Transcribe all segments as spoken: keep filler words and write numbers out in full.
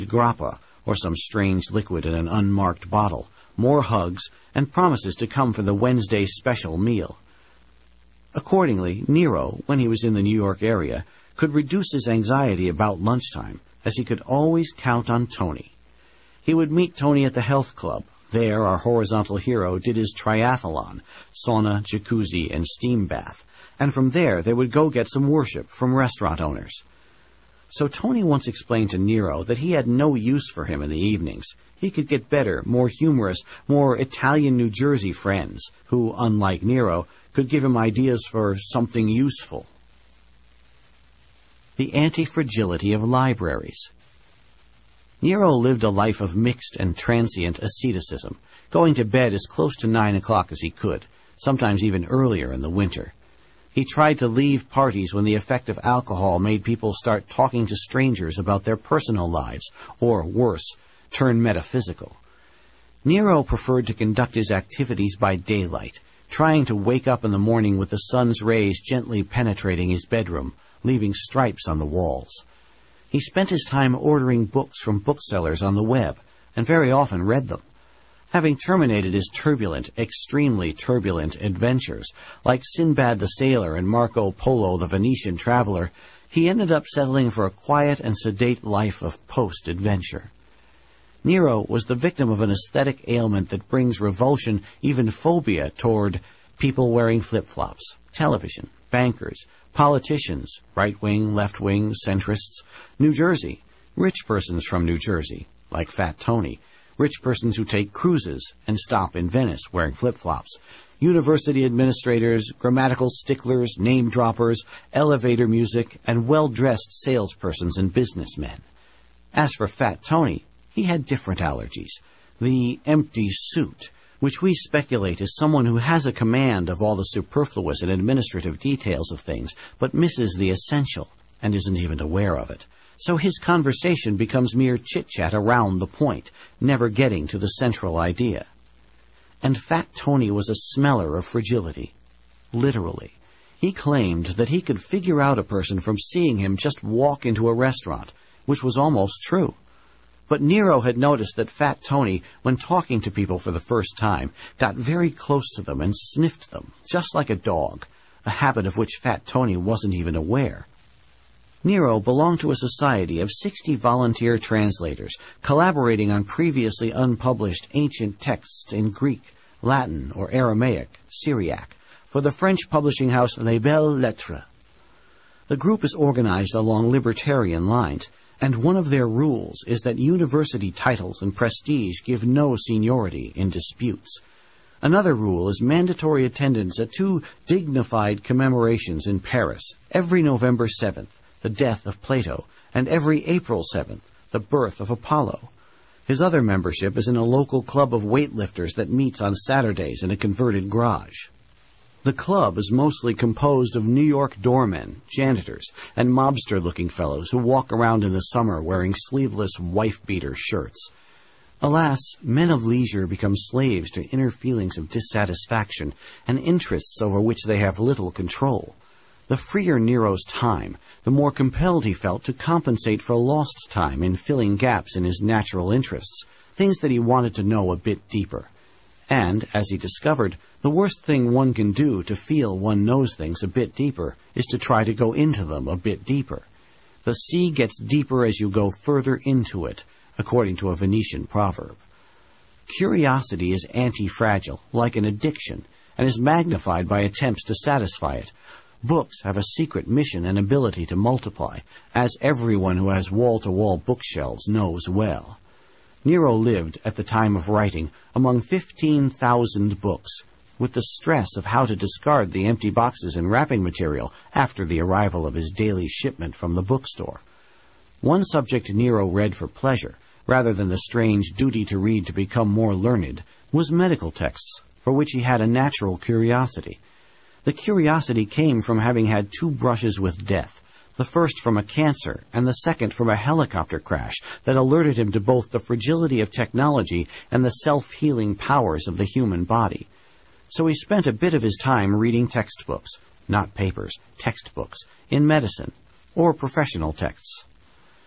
grappa, or some strange liquid in an unmarked bottle, more hugs, and promises to come for the Wednesday special meal. Accordingly, Nero, when he was in the New York area, could reduce his anxiety about lunchtime, as he could always count on Tony. He would meet Tony at the health club. There, our horizontal hero did his triathlon, sauna, jacuzzi, and steam bath, and from there they would go get some worship from restaurant owners. So Tony once explained to Nero that he had no use for him in the evenings. He could get better, more humorous, more Italian New Jersey friends, who, unlike Nero, could give him ideas for something useful. The anti-fragility of libraries. Nero lived a life of mixed and transient asceticism, going to bed as close to nine o'clock as he could, sometimes even earlier in the winter. He tried to leave parties when the effect of alcohol made people start talking to strangers about their personal lives, or, worse, turn metaphysical. Nero preferred to conduct his activities by daylight, trying to wake up in the morning with the sun's rays gently penetrating his bedroom, leaving stripes on the walls. He spent his time ordering books from booksellers on the web, and very often read them. Having terminated his turbulent, extremely turbulent adventures, like Sinbad the Sailor and Marco Polo the Venetian traveler, he ended up settling for a quiet and sedate life of post-adventure. Nero was the victim of an aesthetic ailment that brings revulsion, even phobia, toward people wearing flip-flops, television, bankers, politicians, right-wing, left-wing, centrists, New Jersey, rich persons from New Jersey, like Fat Tony, rich persons who take cruises and stop in Venice wearing flip-flops, university administrators, grammatical sticklers, name-droppers, elevator music, and well-dressed salespersons and businessmen. As for Fat Tony, he had different allergies. The empty suit, which we speculate is someone who has a command of all the superfluous and administrative details of things, but misses the essential and isn't even aware of it. So his conversation becomes mere chit-chat around the point, never getting to the central idea. And Fat Tony was a smeller of fragility. Literally. He claimed that he could figure out a person from seeing him just walk into a restaurant, which was almost true. But Nero had noticed that Fat Tony, when talking to people for the first time, got very close to them and sniffed them, just like a dog, a habit of which Fat Tony wasn't even aware. Nero belonged to a society of sixty volunteer translators, collaborating on previously unpublished ancient texts in Greek, Latin, or Aramaic, Syriac, for the French publishing house Les Belles Lettres. The group is organized along libertarian lines, and one of their rules is that university titles and prestige give no seniority in disputes. Another rule is mandatory attendance at two dignified commemorations in Paris, every November seventh, the death of Plato, and every April seventh, the birth of Apollo. His other membership is in a local club of weightlifters that meets on Saturdays in a converted garage. The club is mostly composed of New York doormen, janitors, and mobster-looking fellows who walk around in the summer wearing sleeveless wife-beater shirts. Alas, men of leisure become slaves to inner feelings of dissatisfaction and interests over which they have little control. The freer Nero's time, the more compelled he felt to compensate for lost time in filling gaps in his natural interests, things that he wanted to know a bit deeper. And, as he discovered, the worst thing one can do to feel one knows things a bit deeper is to try to go into them a bit deeper. The sea gets deeper as you go further into it, according to a Venetian proverb. Curiosity is anti-fragile, like an addiction, and is magnified by attempts to satisfy it. Books have a secret mission and ability to multiply, as everyone who has wall-to-wall bookshelves knows well. Nero lived, at the time of writing, among fifteen thousand books, with the stress of how to discard the empty boxes and wrapping material after the arrival of his daily shipment from the bookstore. One subject Nero read for pleasure, rather than the strange duty to read to become more learned, was medical texts, for which he had a natural curiosity. The curiosity came from having had two brushes with death, the first from a cancer and the second from a helicopter crash that alerted him to both the fragility of technology and the self-healing powers of the human body. So he spent a bit of his time reading textbooks, not papers, textbooks, in medicine, or professional texts.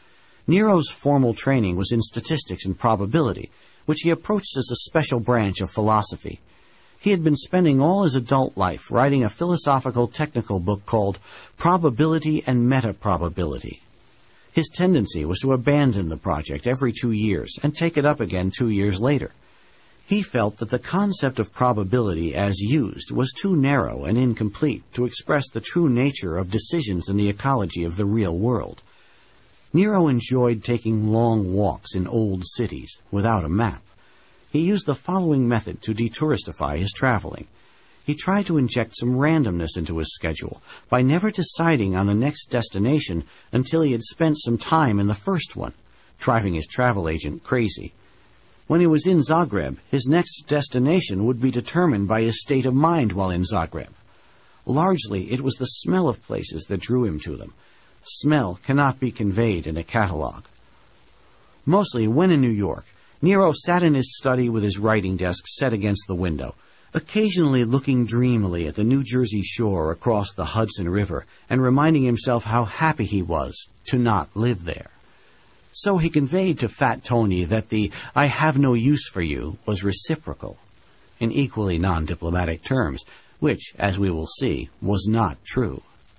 Nero's formal training was in statistics and probability, which he approached as a special branch of philosophy. He had been spending all his adult life writing a philosophical technical book called Probability and Metaprobability. His tendency was to abandon the project every two years and take it up again two years later. He felt that the concept of probability as used was too narrow and incomplete to express the true nature of decisions in the ecology of the real world. Nero enjoyed taking long walks in old cities without a map. He used the following method to detouristify his traveling. He tried to inject some randomness into his schedule by never deciding on the next destination until he had spent some time in the first one, driving his travel agent crazy. When he was in Zagreb, his next destination would be determined by his state of mind while in Zagreb. Largely, it was the smell of places that drew him to them. Smell cannot be conveyed in a catalog. Mostly, when in New York, Nero sat in his study with his writing desk set against the window, occasionally looking dreamily at the New Jersey shore across the Hudson River and reminding himself how happy he was to not live there. So he conveyed to Fat Tony that the "I have no use for you" was reciprocal, in equally non-diplomatic terms, which, as we will see, was not true.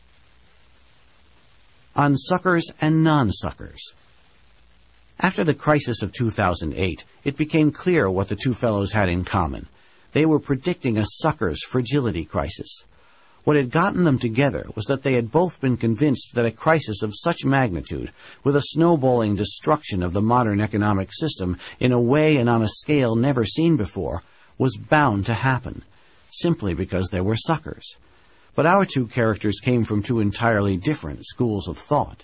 On suckers and non-suckers. After the crisis of two thousand eight, it became clear what the two fellows had in common. They were predicting a sucker's fragility crisis. What had gotten them together was that they had both been convinced that a crisis of such magnitude, with a snowballing destruction of the modern economic system in a way and on a scale never seen before, was bound to happen, simply because there were suckers. But our two characters came from two entirely different schools of thought.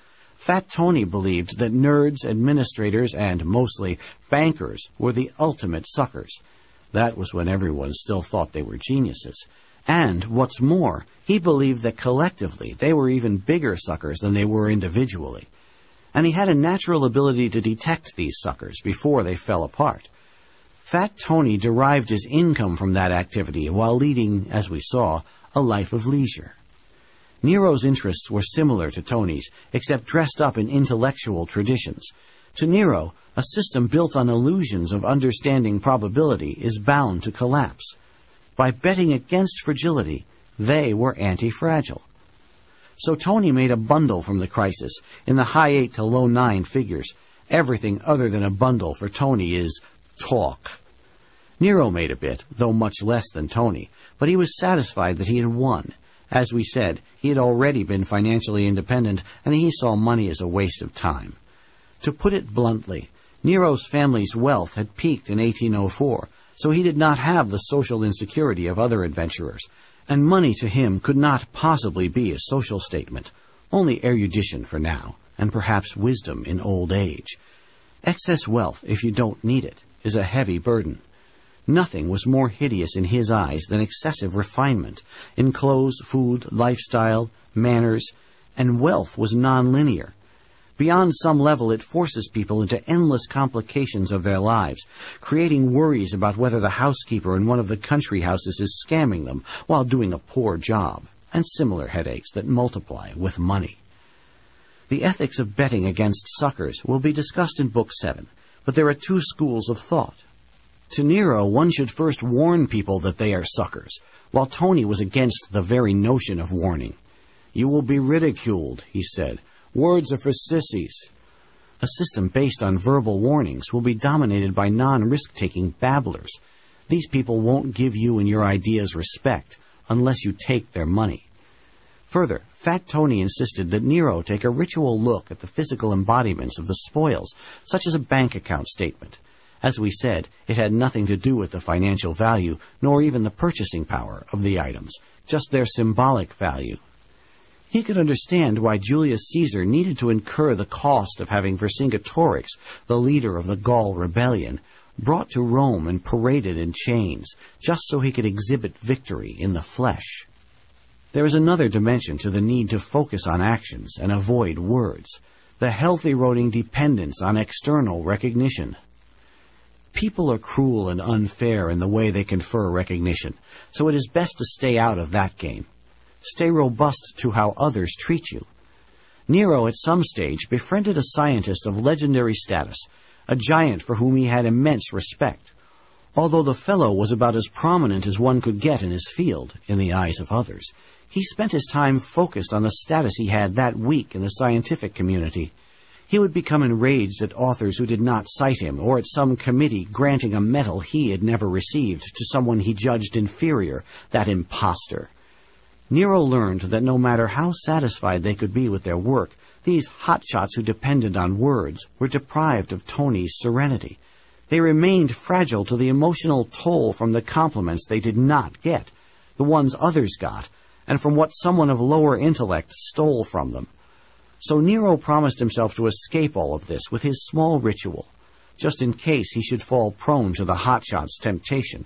Fat Tony believed that nerds, administrators, and, mostly, bankers were the ultimate suckers. That was when everyone still thought they were geniuses. And, what's more, he believed that collectively they were even bigger suckers than they were individually. And he had a natural ability to detect these suckers before they fell apart. Fat Tony derived his income from that activity while leading, as we saw, a life of leisure. Nero's interests were similar to Tony's, except dressed up in intellectual traditions. To Nero, a system built on illusions of understanding probability is bound to collapse. By betting against fragility, they were anti-fragile. So Tony made a bundle from the crisis, in the high eight to low nine figures. Everything other than a bundle for Tony is talk. Nero made a bit, though much less than Tony, but he was satisfied that he had won. As we said, he had already been financially independent, and he saw money as a waste of time. To put it bluntly, Nero's family's wealth had peaked in eighteen oh four, so he did not have the social insecurity of other adventurers, and money to him could not possibly be a social statement, only erudition for now, and perhaps wisdom in old age. Excess wealth, if you don't need it, is a heavy burden. Nothing was more hideous in his eyes than excessive refinement in clothes, food, lifestyle, manners, and wealth was nonlinear. Beyond some level, it forces people into endless complications of their lives, creating worries about whether the housekeeper in one of the country houses is scamming them while doing a poor job, and similar headaches that multiply with money. The ethics of betting against suckers will be discussed in Book seven, but there are two schools of thought. To Nero, one should first warn people that they are suckers, while Tony was against the very notion of warning. "You will be ridiculed," he said. "Words are for sissies." A system based on verbal warnings will be dominated by non-risk-taking babblers. These people won't give you and your ideas respect unless you take their money. Further, Fat Tony insisted that Nero take a ritual look at the physical embodiments of the spoils, such as a bank account statement. As we said, it had nothing to do with the financial value, nor even the purchasing power of the items, just their symbolic value. He could understand why Julius Caesar needed to incur the cost of having Vercingetorix, the leader of the Gaul rebellion, brought to Rome and paraded in chains, just so he could exhibit victory in the flesh. There is another dimension to the need to focus on actions and avoid words, the health-eroding dependence on external recognition. People are cruel and unfair in the way they confer recognition, so it is best to stay out of that game. Stay robust to how others treat you. Nero at some stage befriended a scientist of legendary status, a giant for whom he had immense respect. Although the fellow was about as prominent as one could get in his field, in the eyes of others, he spent his time focused on the status he had that week in the scientific community. He would become enraged at authors who did not cite him, or at some committee granting a medal he had never received to someone he judged inferior, that impostor. Nero learned that no matter how satisfied they could be with their work, these hotshots who depended on words were deprived of Tony's serenity. They remained fragile to the emotional toll from the compliments they did not get, the ones others got, and from what someone of lower intellect stole from them. So Nero promised himself to escape all of this with his small ritual, just in case he should fall prone to the hotshot's temptation.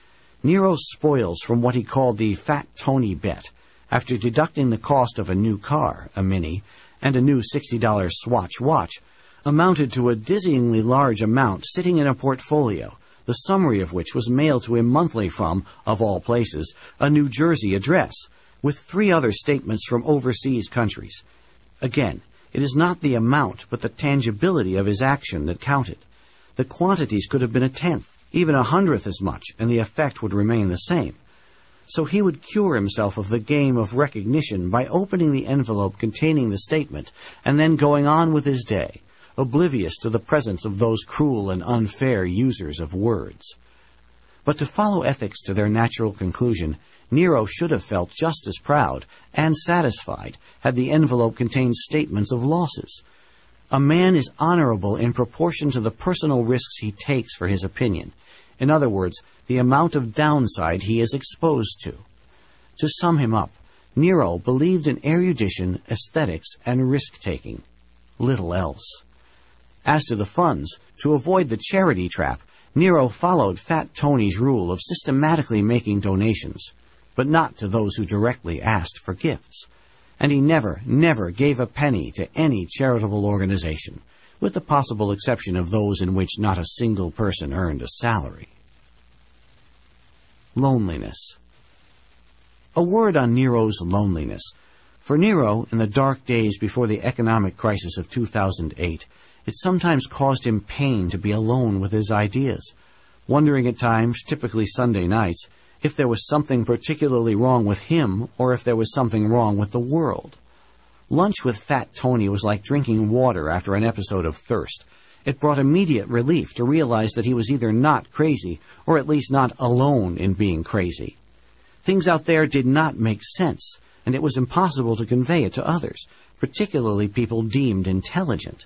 Nero's spoils from what he called the Fat Tony bet, after deducting the cost of a new car, a Mini, and a new sixty dollar Swatch watch, amounted to a dizzyingly large amount sitting in a portfolio, the summary of which was mailed to him monthly from, of all places, a New Jersey address, with three other statements from overseas countries. Again, it is not the amount, but the tangibility of his action that counted. The quantities could have been a tenth, even a hundredth as much, and the effect would remain the same. So he would cure himself of the game of recognition by opening the envelope containing the statement and then going on with his day, oblivious to the presence of those cruel and unfair users of words. But to follow ethics to their natural conclusion, Nero should have felt just as proud and satisfied had the envelope contained statements of losses. A man is honorable in proportion to the personal risks he takes for his opinion. In other words, the amount of downside he is exposed to. To sum him up, Nero believed in erudition, aesthetics, and risk-taking. Little else. As to the funds, to avoid the charity trap, Nero followed Fat Tony's rule of systematically making donations, but not to those who directly asked for gifts. And he never, never gave a penny to any charitable organization, with the possible exception of those in which not a single person earned a salary. Loneliness. A word on Nero's loneliness. For Nero, in the dark days before the economic crisis of two thousand eight, it sometimes caused him pain to be alone with his ideas, wondering at times, typically Sunday nights, if there was something particularly wrong with him or if there was something wrong with the world. Lunch with Fat Tony was like drinking water after an episode of thirst. It brought immediate relief to realize that he was either not crazy or at least not alone in being crazy. Things out there did not make sense, and it was impossible to convey it to others, particularly people deemed intelligent.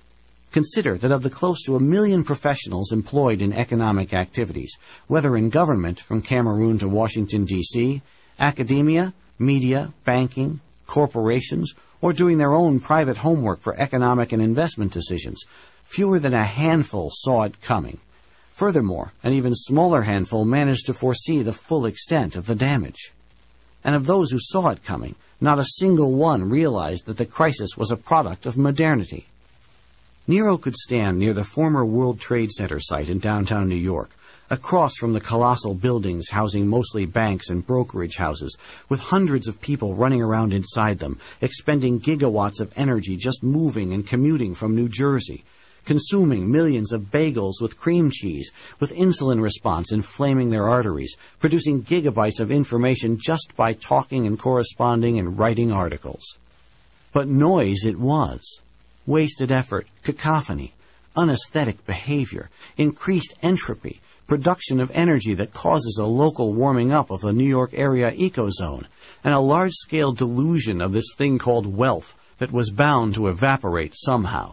Consider that of the close to a million professionals employed in economic activities, whether in government from Cameroon to Washington, D C, academia, media, banking, corporations, or doing their own private homework for economic and investment decisions, fewer than a handful saw it coming. Furthermore, an even smaller handful managed to foresee the full extent of the damage. And of those who saw it coming, not a single one realized that the crisis was a product of modernity. Nero could stand near the former World Trade Center site in downtown New York, across from the colossal buildings housing mostly banks and brokerage houses, with hundreds of people running around inside them, expending gigawatts of energy just moving and commuting from New Jersey, consuming millions of bagels with cream cheese, with insulin response inflaming their arteries, producing gigabytes of information just by talking and corresponding and writing articles. But noise it was. Wasted effort, cacophony, unesthetic behavior, increased entropy, production of energy that causes a local warming up of the New York area ecozone, and a large-scale delusion of this thing called wealth that was bound to evaporate somehow.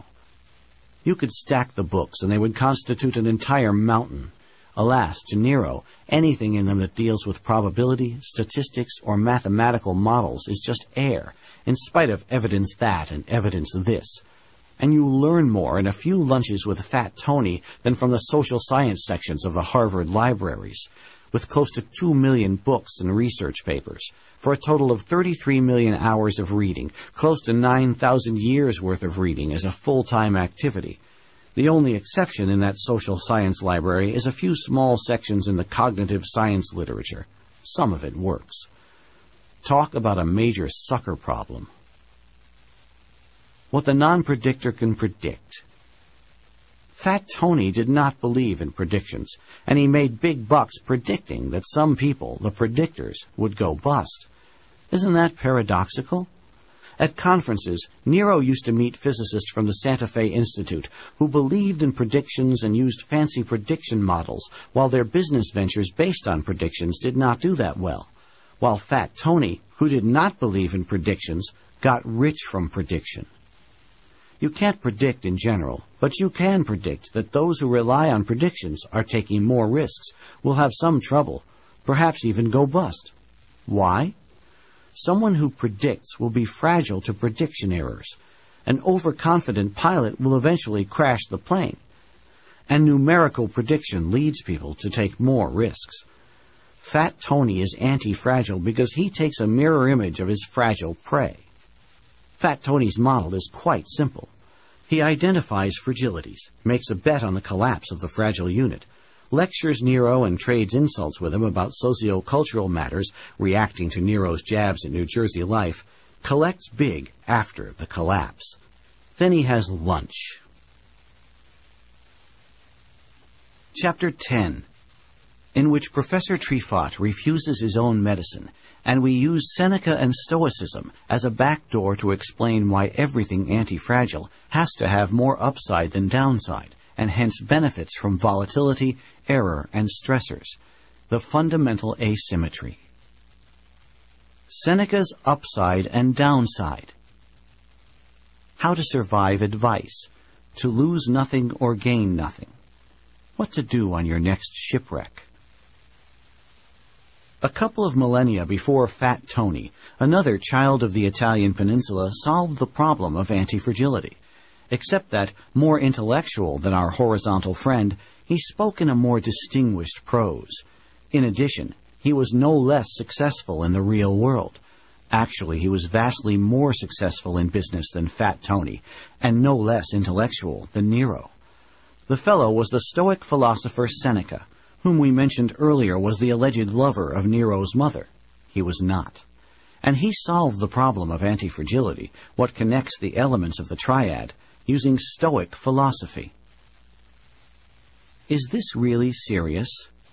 You could stack the books, and they would constitute an entire mountain. Alas, to Nero, anything in them that deals with probability, statistics, or mathematical models is just air, in spite of evidence that and evidence this. And you learn more in a few lunches with Fat Tony than from the social science sections of the Harvard libraries, with close to two million books and research papers, for a total of thirty-three million hours of reading, close to nine thousand years' worth of reading as a full-time activity. The only exception in that social science library is a few small sections in the cognitive science literature. Some of it works. Talk about a major sucker problem. what the non-predictor can predict. Fat Tony did not believe in predictions, and he made big bucks predicting that some people, the predictors, would go bust. Isn't that paradoxical? At conferences, Nero used to meet physicists from the Santa Fe Institute who believed in predictions and used fancy prediction models, while their business ventures based on predictions did not do that well. While Fat Tony, who did not believe in predictions, got rich from prediction. You can't predict in general, but you can predict that those who rely on predictions are taking more risks, will have some trouble, perhaps even go bust. Why? Someone who predicts will be fragile to prediction errors. An overconfident pilot will eventually crash the plane. And numerical prediction leads people to take more risks. Fat Tony is anti-fragile because he takes a mirror image of his fragile prey. Fat Tony's model is quite simple. He identifies fragilities, makes a bet on the collapse of the fragile unit, lectures Nero and trades insults with him about socio-cultural matters, reacting to Nero's jabs at New Jersey life, collects big after the collapse. Then he has lunch. Chapter ten, in which Professor Trifot refuses his own medicine, and we use Seneca and Stoicism as a backdoor to explain why everything anti-fragile has to have more upside than downside, and hence benefits from volatility, error, and stressors, the fundamental asymmetry. Seneca's upside and downside. How to survive advice, to lose nothing or gain nothing. What to do on your next shipwreck. A couple of millennia before Fat Tony, another child of the Italian peninsula solved the problem of anti-fragility. Except that, more intellectual than our horizontal friend, he spoke in a more distinguished prose. In addition, he was no less successful in the real world. Actually, he was vastly more successful in business than Fat Tony, and no less intellectual than Nero. The fellow was the Stoic philosopher Seneca, whom we mentioned earlier was the alleged lover of Nero's mother. He was not. And he solved the problem of anti-fragility, what connects the elements of the triad, using Stoic philosophy. Is this really serious?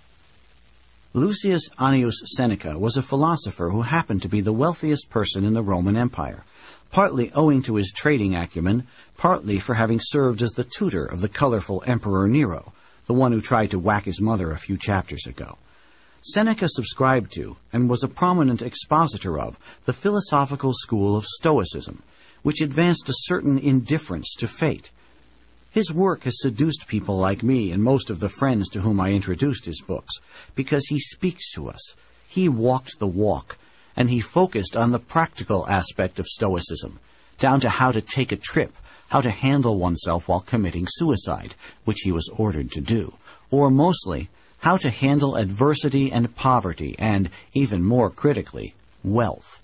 Lucius Annius Seneca was a philosopher who happened to be the wealthiest person in the Roman Empire, partly owing to his trading acumen, partly for having served as the tutor of the colorful Emperor Nero, the one who tried to whack his mother a few chapters ago. Seneca subscribed to, and was a prominent expositor of, the philosophical school of Stoicism, which advanced a certain indifference to fate. His work has seduced people like me and most of the friends to whom I introduced his books, because he speaks to us. He walked the walk, and he focused on the practical aspect of Stoicism, down to how to take a trip, how to handle oneself while committing suicide, which he was ordered to do, or mostly, how to handle adversity and poverty and, even more critically, wealth.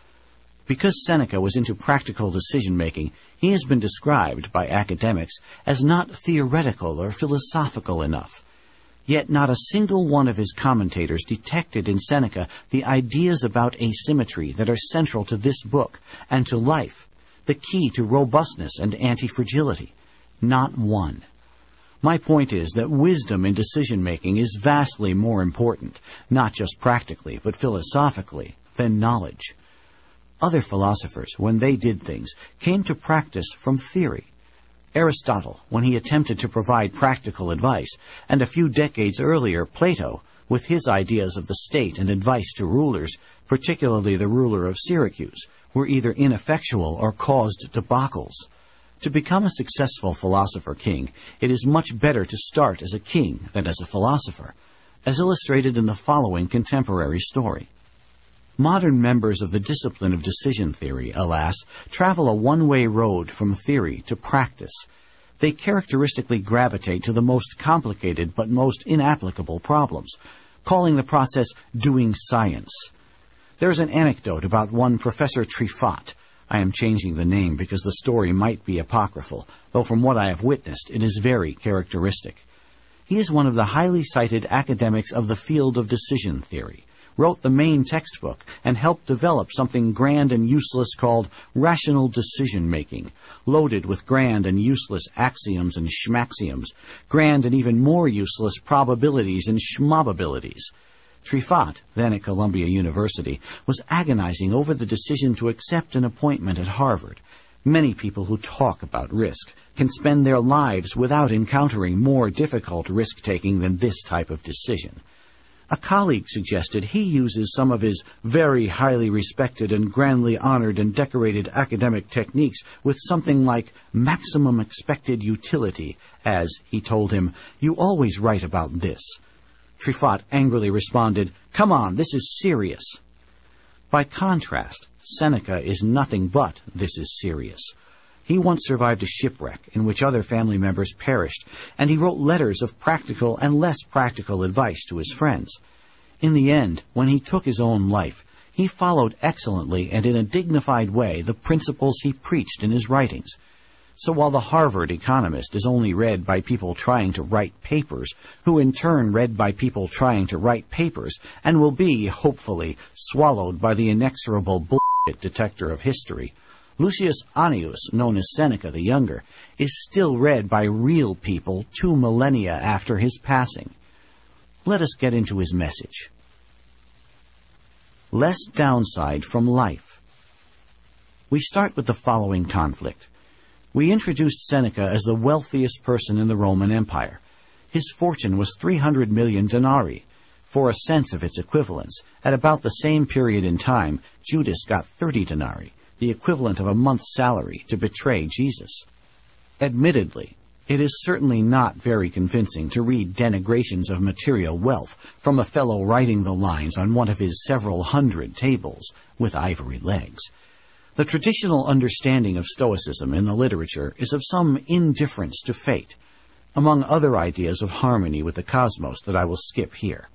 Because Seneca was into practical decision-making, he has been described by academics as not theoretical or philosophical enough. Yet not a single one of his commentators detected in Seneca the ideas about asymmetry that are central to this book and to life, the key to robustness and anti-fragility. Not one. My point is that wisdom in decision-making is vastly more important, not just practically, but philosophically, than knowledge. Other philosophers, when they did things, came to practice from theory. Aristotle, when he attempted to provide practical advice, and a few decades earlier, Plato, with his ideas of the state and advice to rulers, particularly the ruler of Syracuse, were either ineffectual or caused debacles. To become a successful philosopher-king, it is much better to start as a king than as a philosopher, as illustrated in the following contemporary story. Modern members of the discipline of decision theory, alas, travel a one-way road from theory to practice. They characteristically gravitate to the most complicated but most inapplicable problems, calling the process doing science. There's an anecdote about one Professor Trifot. I am changing the name because the story might be apocryphal, though from what I have witnessed it is very characteristic. He is one of the highly cited academics of the field of decision theory, wrote the main textbook, and helped develop something grand and useless called rational decision-making, loaded with grand and useless axioms and schmaxioms, grand and even more useless probabilities and schmobabilities. Trifat, then at Columbia University, was agonizing over the decision to accept an appointment at Harvard. Many people who talk about risk can spend their lives without encountering more difficult risk-taking than this type of decision. A colleague suggested he uses some of his very highly respected and grandly honored and decorated academic techniques with something like maximum expected utility, as, he told him, "You always write about this." Trifat angrily responded, "Come on, this is serious." By contrast, Seneca is nothing but "this is serious." He once survived a shipwreck in which other family members perished, and he wrote letters of practical and less practical advice to his friends. In the end, when he took his own life, he followed excellently and in a dignified way the principles he preached in his writings. So while the Harvard Economist is only read by people trying to write papers, who in turn read by people trying to write papers, and will be, hopefully, swallowed by the inexorable bullshit detector of history, Lucius Annius, known as Seneca the Younger, is still read by real people two millennia after his passing. Let us get into his message. Less downside from life. We start with the following conflict. We introduced Seneca as the wealthiest person in the Roman Empire. His fortune was three hundred million denarii. For a sense of its equivalence, at about the same period in time, Judas got thirty denarii, the equivalent of a month's salary, to betray Jesus. Admittedly, it is certainly not very convincing to read denigrations of material wealth from a fellow writing the lines on one of his several hundred tables with ivory legs. The traditional understanding of Stoicism in the literature is of some indifference to fate, among other ideas of harmony with the cosmos that I will skip here.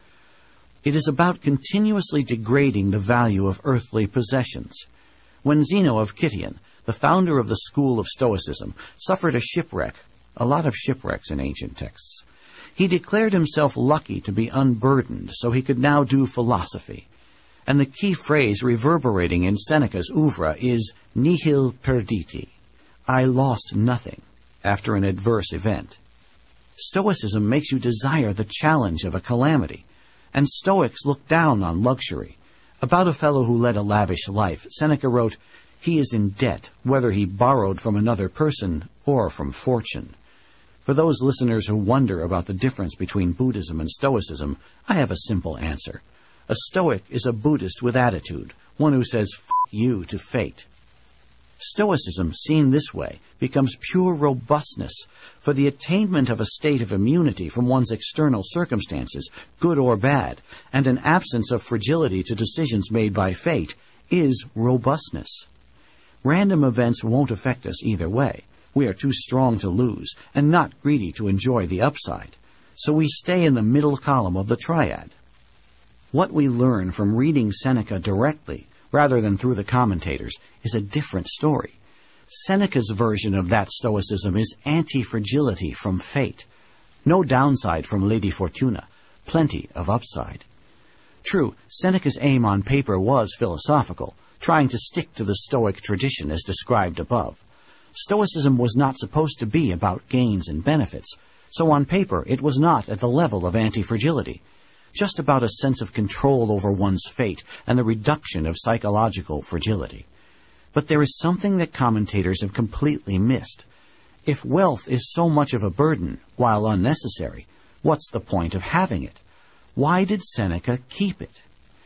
It is about continuously degrading the value of earthly possessions. When Zeno of Citium, the founder of the school of Stoicism, suffered a shipwreck, a lot of shipwrecks in ancient texts, he declared himself lucky to be unburdened so he could now do philosophy. And the key phrase reverberating in Seneca's oeuvre is nihil perditi, I lost nothing, after an adverse event. Stoicism makes you desire the challenge of a calamity, and Stoics look down on luxury. About a fellow who led a lavish life, Seneca wrote, "He is in debt, whether he borrowed from another person or from fortune." For those listeners who wonder about the difference between Buddhism and Stoicism, I have a simple answer. A Stoic is a Buddhist with attitude, one who says, "F*** you" to fate. Stoicism, seen this way, becomes pure robustness, for the attainment of a state of immunity from one's external circumstances, good or bad, and an absence of fragility to decisions made by fate, is robustness. Random events won't affect us either way. We are too strong to lose, and not greedy to enjoy the upside. So we stay in the middle column of the triad. What we learn from reading Seneca directly, rather than through the commentators, is a different story. Seneca's version of that Stoicism is anti-fragility from fate. No downside from Lady Fortuna, plenty of upside. True, Seneca's aim on paper was philosophical, trying to stick to the Stoic tradition as described above. Stoicism was not supposed to be about gains and benefits, so on paper it was not at the level of anti-fragility, just about a sense of control over one's fate and the reduction of psychological fragility. But there is something that commentators have completely missed. If wealth is so much of a burden, while unnecessary, what's the point of having it? Why did Seneca keep it?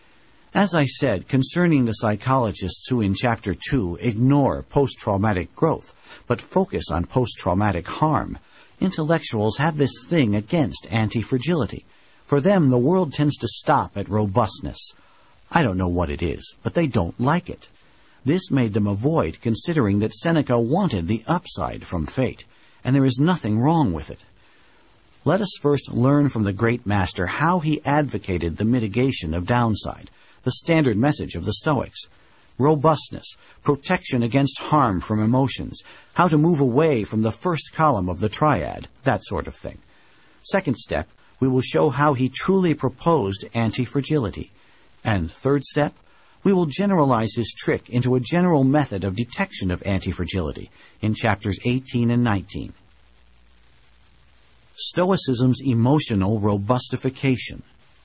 As I said concerning the psychologists who in Chapter two ignore post-traumatic growth, but focus on post-traumatic harm, intellectuals have this thing against anti-fragility. For them, the world tends to stop at robustness. I don't know what it is, but they don't like it. This made them avoid considering that Seneca wanted the upside from fate, and there is nothing wrong with it. Let us first learn from the great master how he advocated the mitigation of downside, the standard message of the Stoics. Robustness, protection against harm from emotions, how to move away from the first column of the triad, that sort of thing. Second step, we will show how he truly proposed anti-fragility. And third step, we will generalize his trick into a general method of detection of anti-fragility in chapters eighteen and nineteen. Stoicism's emotional robustification.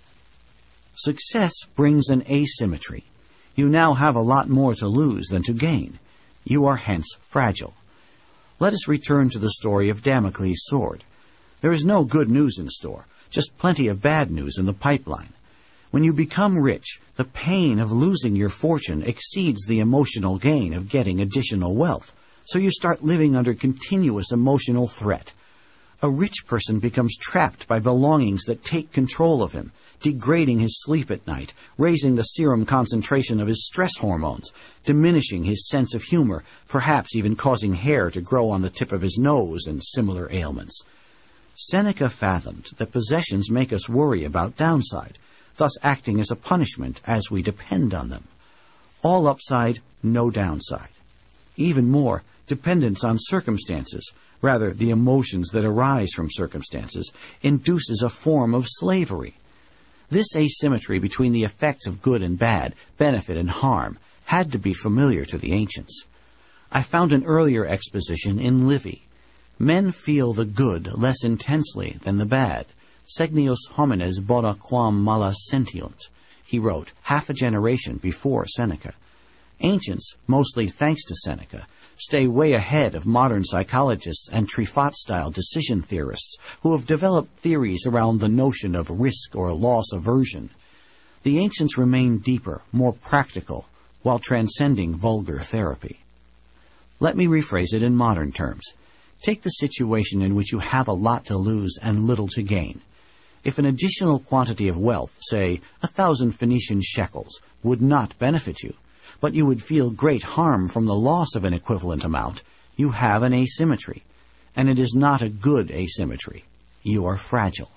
Success brings an asymmetry. You now have a lot more to lose than to gain. You are hence fragile. Let us return to the story of Damocles' sword. There is no good news in store, just plenty of bad news in the pipeline. When you become rich, the pain of losing your fortune exceeds the emotional gain of getting additional wealth, so you start living under continuous emotional threat. A rich person becomes trapped by belongings that take control of him, degrading his sleep at night, raising the serum concentration of his stress hormones, diminishing his sense of humor, perhaps even causing hair to grow on the tip of his nose and similar ailments. Seneca fathomed that possessions make us worry about downside, thus acting as a punishment as we depend on them. All upside, no downside. Even more, dependence on circumstances, rather the emotions that arise from circumstances, induces a form of slavery. This asymmetry between the effects of good and bad, benefit and harm, had to be familiar to the ancients. I found an earlier exposition in Livy. Men feel the good less intensely than the bad. Segnius homines bona quam mala sentiunt, he wrote half a generation before Seneca. Ancients, mostly thanks to Seneca, stay way ahead of modern psychologists and Trifot-style decision theorists who have developed theories around the notion of risk or loss aversion. The ancients remain deeper, more practical, while transcending vulgar therapy. Let me rephrase it in modern terms. Take the situation in which you have a lot to lose and little to gain. If an additional quantity of wealth, say a thousand Phoenician shekels, would not benefit you, but you would feel great harm from the loss of an equivalent amount, you have an asymmetry. And it is not a good asymmetry. You are fragile.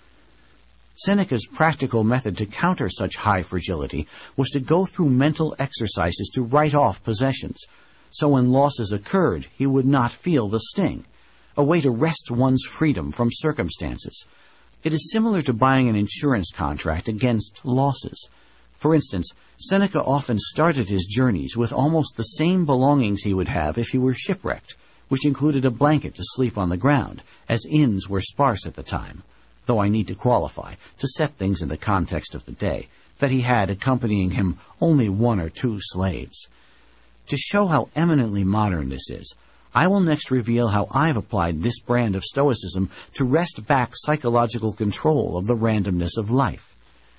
Seneca's practical method to counter such high fragility was to go through mental exercises to write off possessions, so when losses occurred, he would not feel the sting, a way to wrest one's freedom from circumstances. It is similar to buying an insurance contract against losses. For instance, Seneca often started his journeys with almost the same belongings he would have if he were shipwrecked, which included a blanket to sleep on the ground, as inns were sparse at the time, though I need to qualify, to set things in the context of the day, that he had accompanying him only one or two slaves. To show how eminently modern this is, I will next reveal how I've applied this brand of Stoicism to wrest back psychological control of the randomness of life.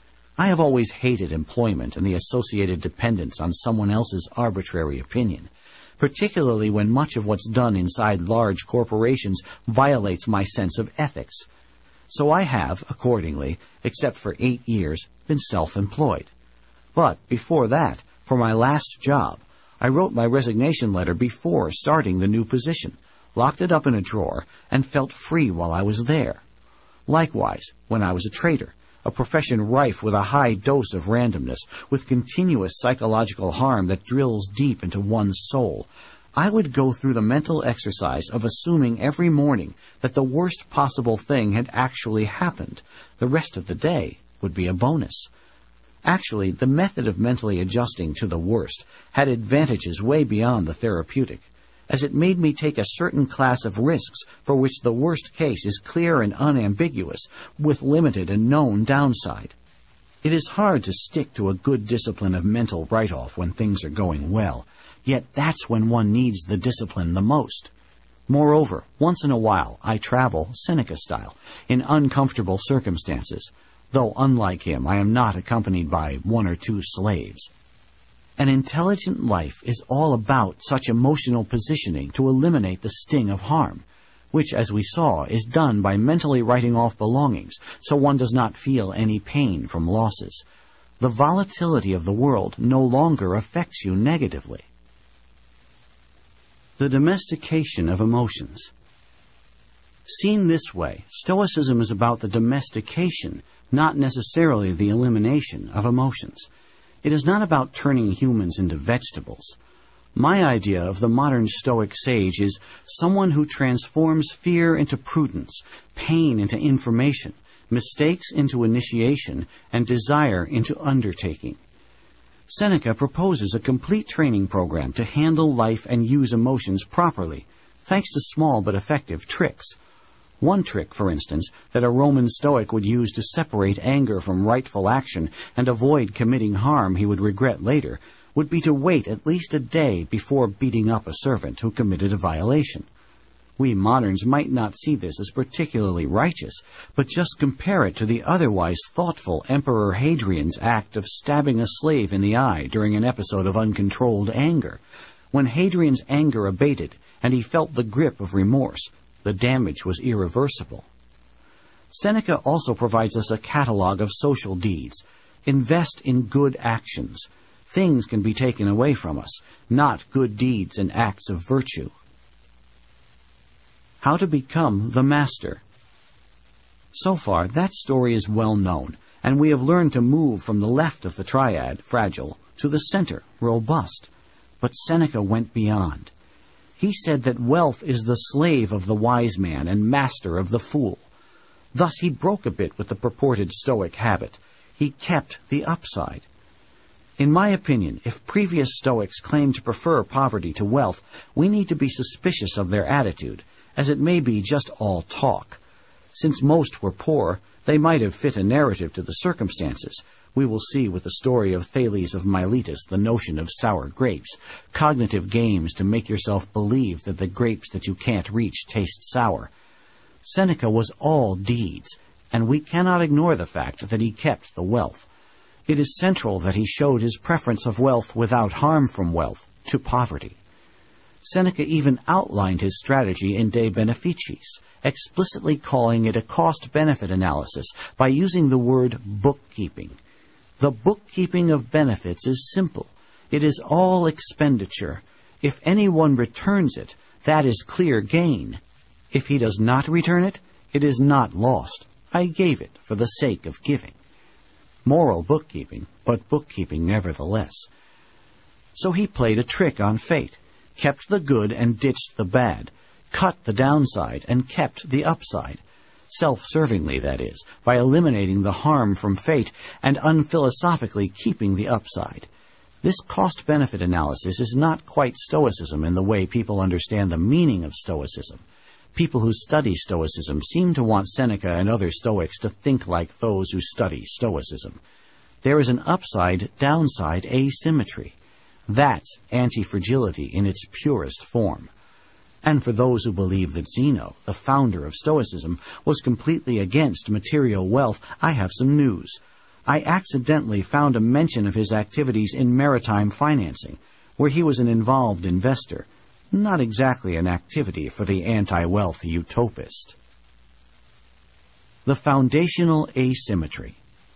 I have always hated employment and the associated dependence on someone else's arbitrary opinion, particularly when much of what's done inside large corporations violates my sense of ethics. So I have, accordingly, except for eight years, been self-employed. But before that, for my last job, I wrote my resignation letter before starting the new position, locked it up in a drawer, and felt free while I was there. Likewise, when I was a trader, a profession rife with a high dose of randomness, with continuous psychological harm that drills deep into one's soul, I would go through the mental exercise of assuming every morning that the worst possible thing had actually happened. The rest of the day would be a bonus. Actually, the method of mentally adjusting to the worst had advantages way beyond the therapeutic, as it made me take a certain class of risks for which the worst case is clear and unambiguous, with limited and known downside. It is hard to stick to a good discipline of mental write-off when things are going well, yet that's when one needs the discipline the most. Moreover, once in a while I travel, Seneca style, in uncomfortable circumstances, though unlike him, I am not accompanied by one or two slaves. An intelligent life is all about such emotional positioning to eliminate the sting of harm, which, as we saw, is done by mentally writing off belongings so one does not feel any pain from losses. The volatility of the world no longer affects you negatively. The domestication of emotions. Seen this way, Stoicism is about the domestication, not necessarily the elimination, of emotions. It is not about turning humans into vegetables. My idea of the modern Stoic sage is someone who transforms fear into prudence, pain into information, mistakes into initiation, and desire into undertaking. Seneca proposes a complete training program to handle life and use emotions properly, thanks to small but effective tricks. One trick, for instance, that a Roman Stoic would use to separate anger from rightful action and avoid committing harm he would regret later would be to wait at least a day before beating up a servant who committed a violation. We moderns might not see this as particularly righteous, but just compare it to the otherwise thoughtful Emperor Hadrian's act of stabbing a slave in the eye during an episode of uncontrolled anger. When Hadrian's anger abated and he felt the grip of remorse, the damage was irreversible. Seneca also provides us a catalog of social deeds. Invest in good actions. Things can be taken away from us, not good deeds and acts of virtue. How to become the master. So far, that story is well known, and we have learned to move from the left of the triad, fragile, to the center, robust. But Seneca went beyond. He said that wealth is the slave of the wise man and master of the fool. Thus he broke a bit with the purported Stoic habit. He kept the upside. In my opinion, if previous Stoics claimed to prefer poverty to wealth, we need to be suspicious of their attitude, as it may be just all talk. Since most were poor, they might have fit a narrative to the circumstances. We will see with the story of Thales of Miletus the notion of sour grapes, cognitive games to make yourself believe that the grapes that you can't reach taste sour. Seneca was all deeds, and we cannot ignore the fact that he kept the wealth. It is central that he showed his preference of wealth without harm from wealth to poverty. Seneca even outlined his strategy in De Beneficiis, explicitly calling it a cost-benefit analysis by using the word bookkeeping. The bookkeeping of benefits is simple. It is all expenditure. If anyone returns it, that is clear gain. If he does not return it, it is not lost. I gave it for the sake of giving. Moral bookkeeping, but bookkeeping nevertheless. So he played a trick on fate, kept the good and ditched the bad, cut the downside and kept the upside. Self-servingly, that is, by eliminating the harm from fate and unphilosophically keeping the upside. This cost-benefit analysis is not quite Stoicism in the way people understand the meaning of Stoicism. People who study Stoicism seem to want Seneca and other Stoics to think like those who study Stoicism. There is an upside-downside asymmetry. That's anti-fragility in its purest form. And for those who believe that Zeno, the founder of Stoicism, was completely against material wealth, I have some news. I accidentally found a mention of his activities in maritime financing, where he was an involved investor. Not exactly an activity for the anti-wealth utopist. The foundational asymmetry.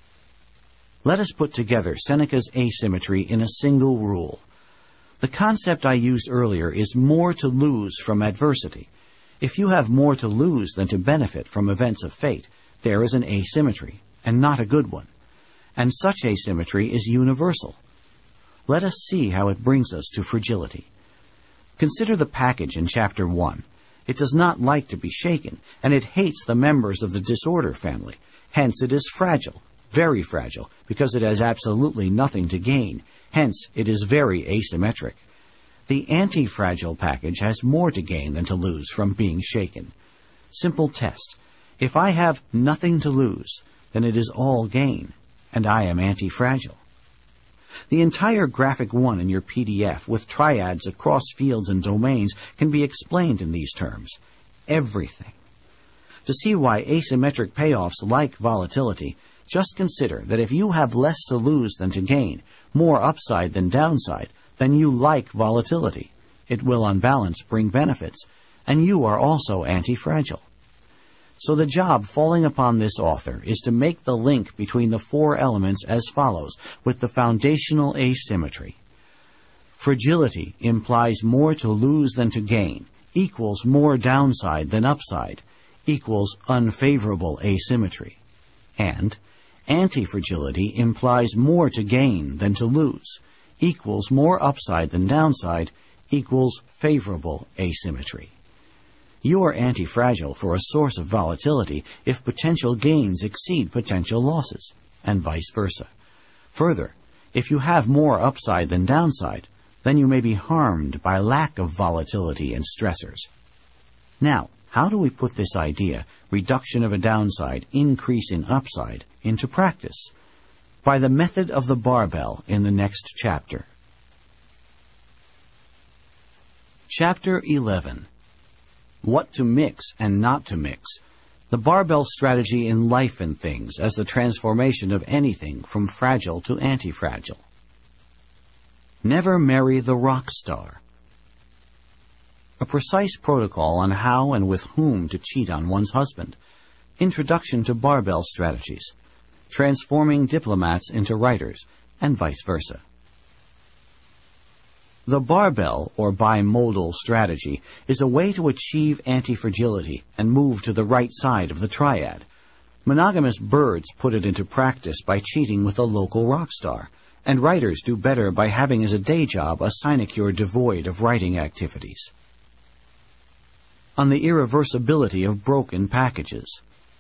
Let us put together Seneca's asymmetry in a single rule. The concept I used earlier is more to lose from adversity. If you have more to lose than to benefit from events of fate, there is an asymmetry, and not a good one. And such asymmetry is universal. Let us see how it brings us to fragility. Consider the package in Chapter one. It does not like to be shaken, and it hates the members of the disorder family. Hence it is fragile, very fragile, because it has absolutely nothing to gain. Hence, it is very asymmetric. The anti-fragile package has more to gain than to lose from being shaken. Simple test. If I have nothing to lose, then it is all gain, and I am anti-fragile. The entire Graphic one in your P D F, with triads across fields and domains, can be explained in these terms. Everything. To see why asymmetric payoffs like volatility, just consider that if you have less to lose than to gain, more upside than downside, then you like volatility. It will on balance bring benefits, and you are also anti-fragile. So the job falling upon this author is to make the link between the four elements as follows, with the foundational asymmetry. Fragility implies more to lose than to gain, equals more downside than upside, equals unfavorable asymmetry. And anti-fragility implies more to gain than to lose, equals more upside than downside, equals favorable asymmetry. You are antifragile for a source of volatility if potential gains exceed potential losses, and vice versa. Further, if you have more upside than downside, then you may be harmed by lack of volatility and stressors. Now, how do we put this idea, reduction of a downside, increase in upside, into practice? By the method of the barbell in the next chapter. Chapter eleven. What to mix and not to mix. The barbell strategy in life and things as the transformation of anything from fragile to anti-fragile. Never marry the rock star. A precise protocol on how and with whom to cheat on one's husband. Introduction to barbell strategies. Transforming diplomats into writers, and vice versa. The barbell, or bimodal strategy, is a way to achieve anti-fragility and move to the right side of the triad. Monogamous birds put it into practice by cheating with a local rock star, and writers do better by having as a day job a sinecure devoid of writing activities. On the irreversibility of broken packages.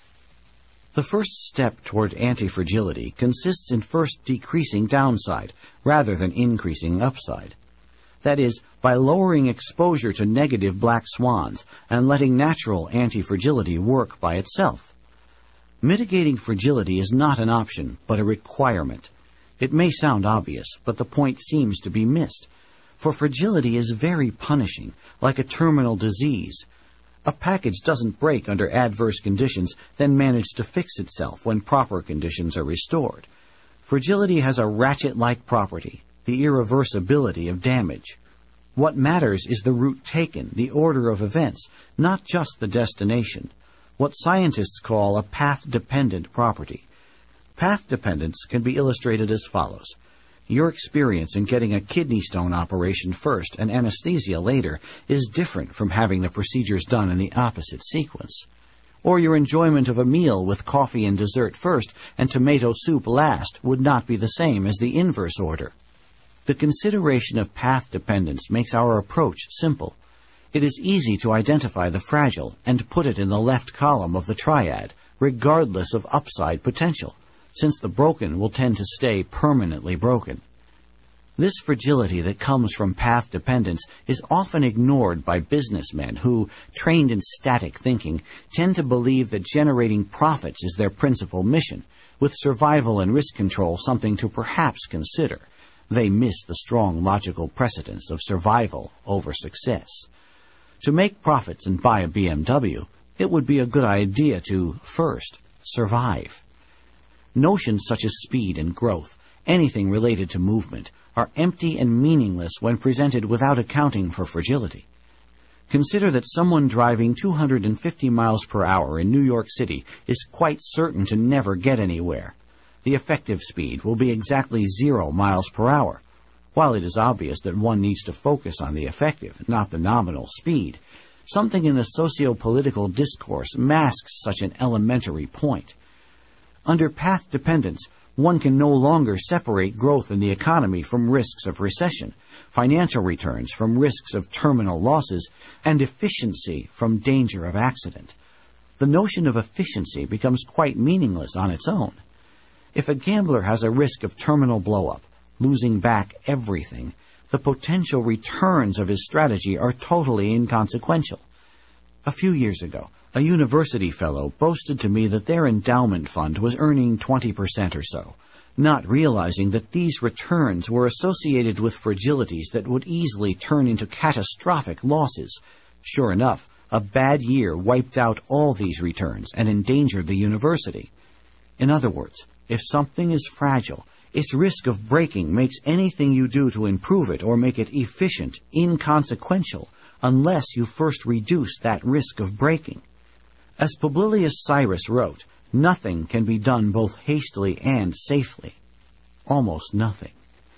The first step toward anti-fragility consists in first decreasing downside rather than increasing upside. That is, by lowering exposure to negative black swans and letting natural anti-fragility work by itself. Mitigating fragility is not an option, but a requirement. It may sound obvious, but the point seems to be missed. For fragility is very punishing, like a terminal disease. A package doesn't break under adverse conditions, then manage to fix itself when proper conditions are restored. Fragility has a ratchet-like property, the irreversibility of damage. What matters is the route taken, the order of events, not just the destination, what scientists call a path-dependent property. Path dependence can be illustrated as follows. Your experience in getting a kidney stone operation first and anesthesia later is different from having the procedures done in the opposite sequence. Or your enjoyment of a meal with coffee and dessert first and tomato soup last would not be the same as the inverse order. The consideration of path dependence makes our approach simple. It is easy to identify the fragile and put it in the left column of the triad, regardless of upside potential, since the broken will tend to stay permanently broken. This fragility that comes from path dependence is often ignored by businessmen who, trained in static thinking, tend to believe that generating profits is their principal mission, with survival and risk control something to perhaps consider. They miss the strong logical precedence of survival over success. To make profits and buy a B M W, it would be a good idea to, first, survive. Notions such as speed and growth, anything related to movement, are empty and meaningless when presented without accounting for fragility. Consider that someone driving two hundred fifty miles per hour in New York City is quite certain to never get anywhere. The effective speed will be exactly zero miles per hour. While it is obvious that one needs to focus on the effective, not the nominal speed, something in the socio-political discourse masks such an elementary point. Under path dependence, one can no longer separate growth in the economy from risks of recession, financial returns from risks of terminal losses, and efficiency from danger of accident. The notion of efficiency becomes quite meaningless on its own. If a gambler has a risk of terminal blow-up, losing back everything, the potential returns of his strategy are totally inconsequential. A few years ago, a university fellow boasted to me that their endowment fund was earning twenty percent or so, not realizing that these returns were associated with fragilities that would easily turn into catastrophic losses. Sure enough, a bad year wiped out all these returns and endangered the university. In other words, if something is fragile, its risk of breaking makes anything you do to improve it or make it efficient inconsequential unless you first reduce that risk of breaking. As Publilius Cyrus wrote, nothing can be done both hastily and safely. Almost nothing.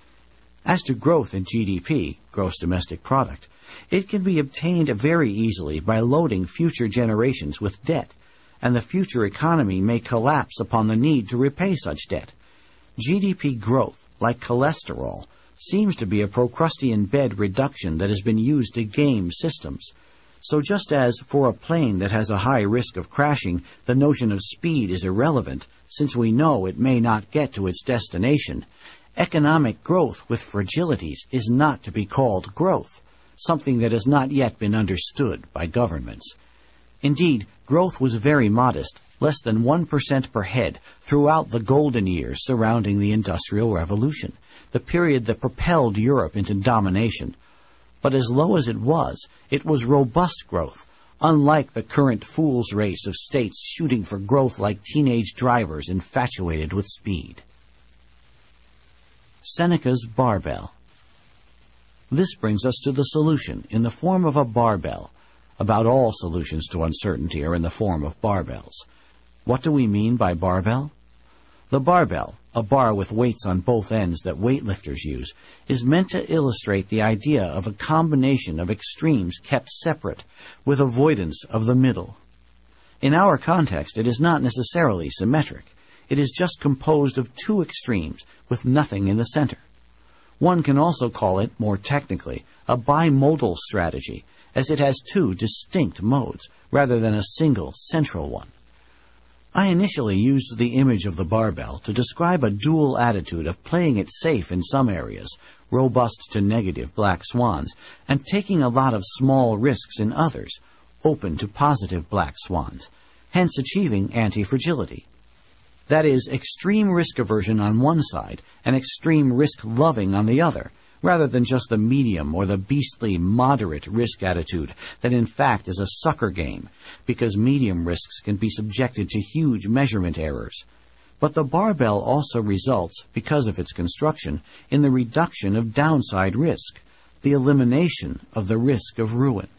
As to growth in G D P, gross domestic product, it can be obtained very easily by loading future generations with debt, and the future economy may collapse upon the need to repay such debt. G D P growth, like cholesterol, seems to be a Procrustean bed reduction that has been used to game systems. So just as for a plane that has a high risk of crashing, the notion of speed is irrelevant, since we know it may not get to its destination, economic growth with fragilities is not to be called growth, something that has not yet been understood by governments. Indeed, growth was very modest, less than one percent per head, throughout the golden years surrounding the Industrial Revolution, the period that propelled Europe into domination. But as low as it was, it was robust growth, unlike the current fool's race of states shooting for growth like teenage drivers infatuated with speed. Seneca's barbell. This brings us to the solution in the form of a barbell. About all solutions to uncertainty are in the form of barbells. What do we mean by barbell? The barbell, a bar with weights on both ends that weightlifters use, is meant to illustrate the idea of a combination of extremes kept separate, with avoidance of the middle. In our context, it is not necessarily symmetric. It is just composed of two extremes with nothing in the center. One can also call it, more technically, a bimodal strategy, as it has two distinct modes, rather than a single central one. I initially used the image of the barbell to describe a dual attitude of playing it safe in some areas, robust to negative black swans, and taking a lot of small risks in others, open to positive black swans, hence achieving anti-fragility. That is, extreme risk aversion on one side and extreme risk-loving on the other, rather than just the medium or the beastly moderate risk attitude that in fact is a sucker game, because medium risks can be subjected to huge measurement errors. But the barbell also results, because of its construction, in the reduction of downside risk, the elimination of the risk of ruin.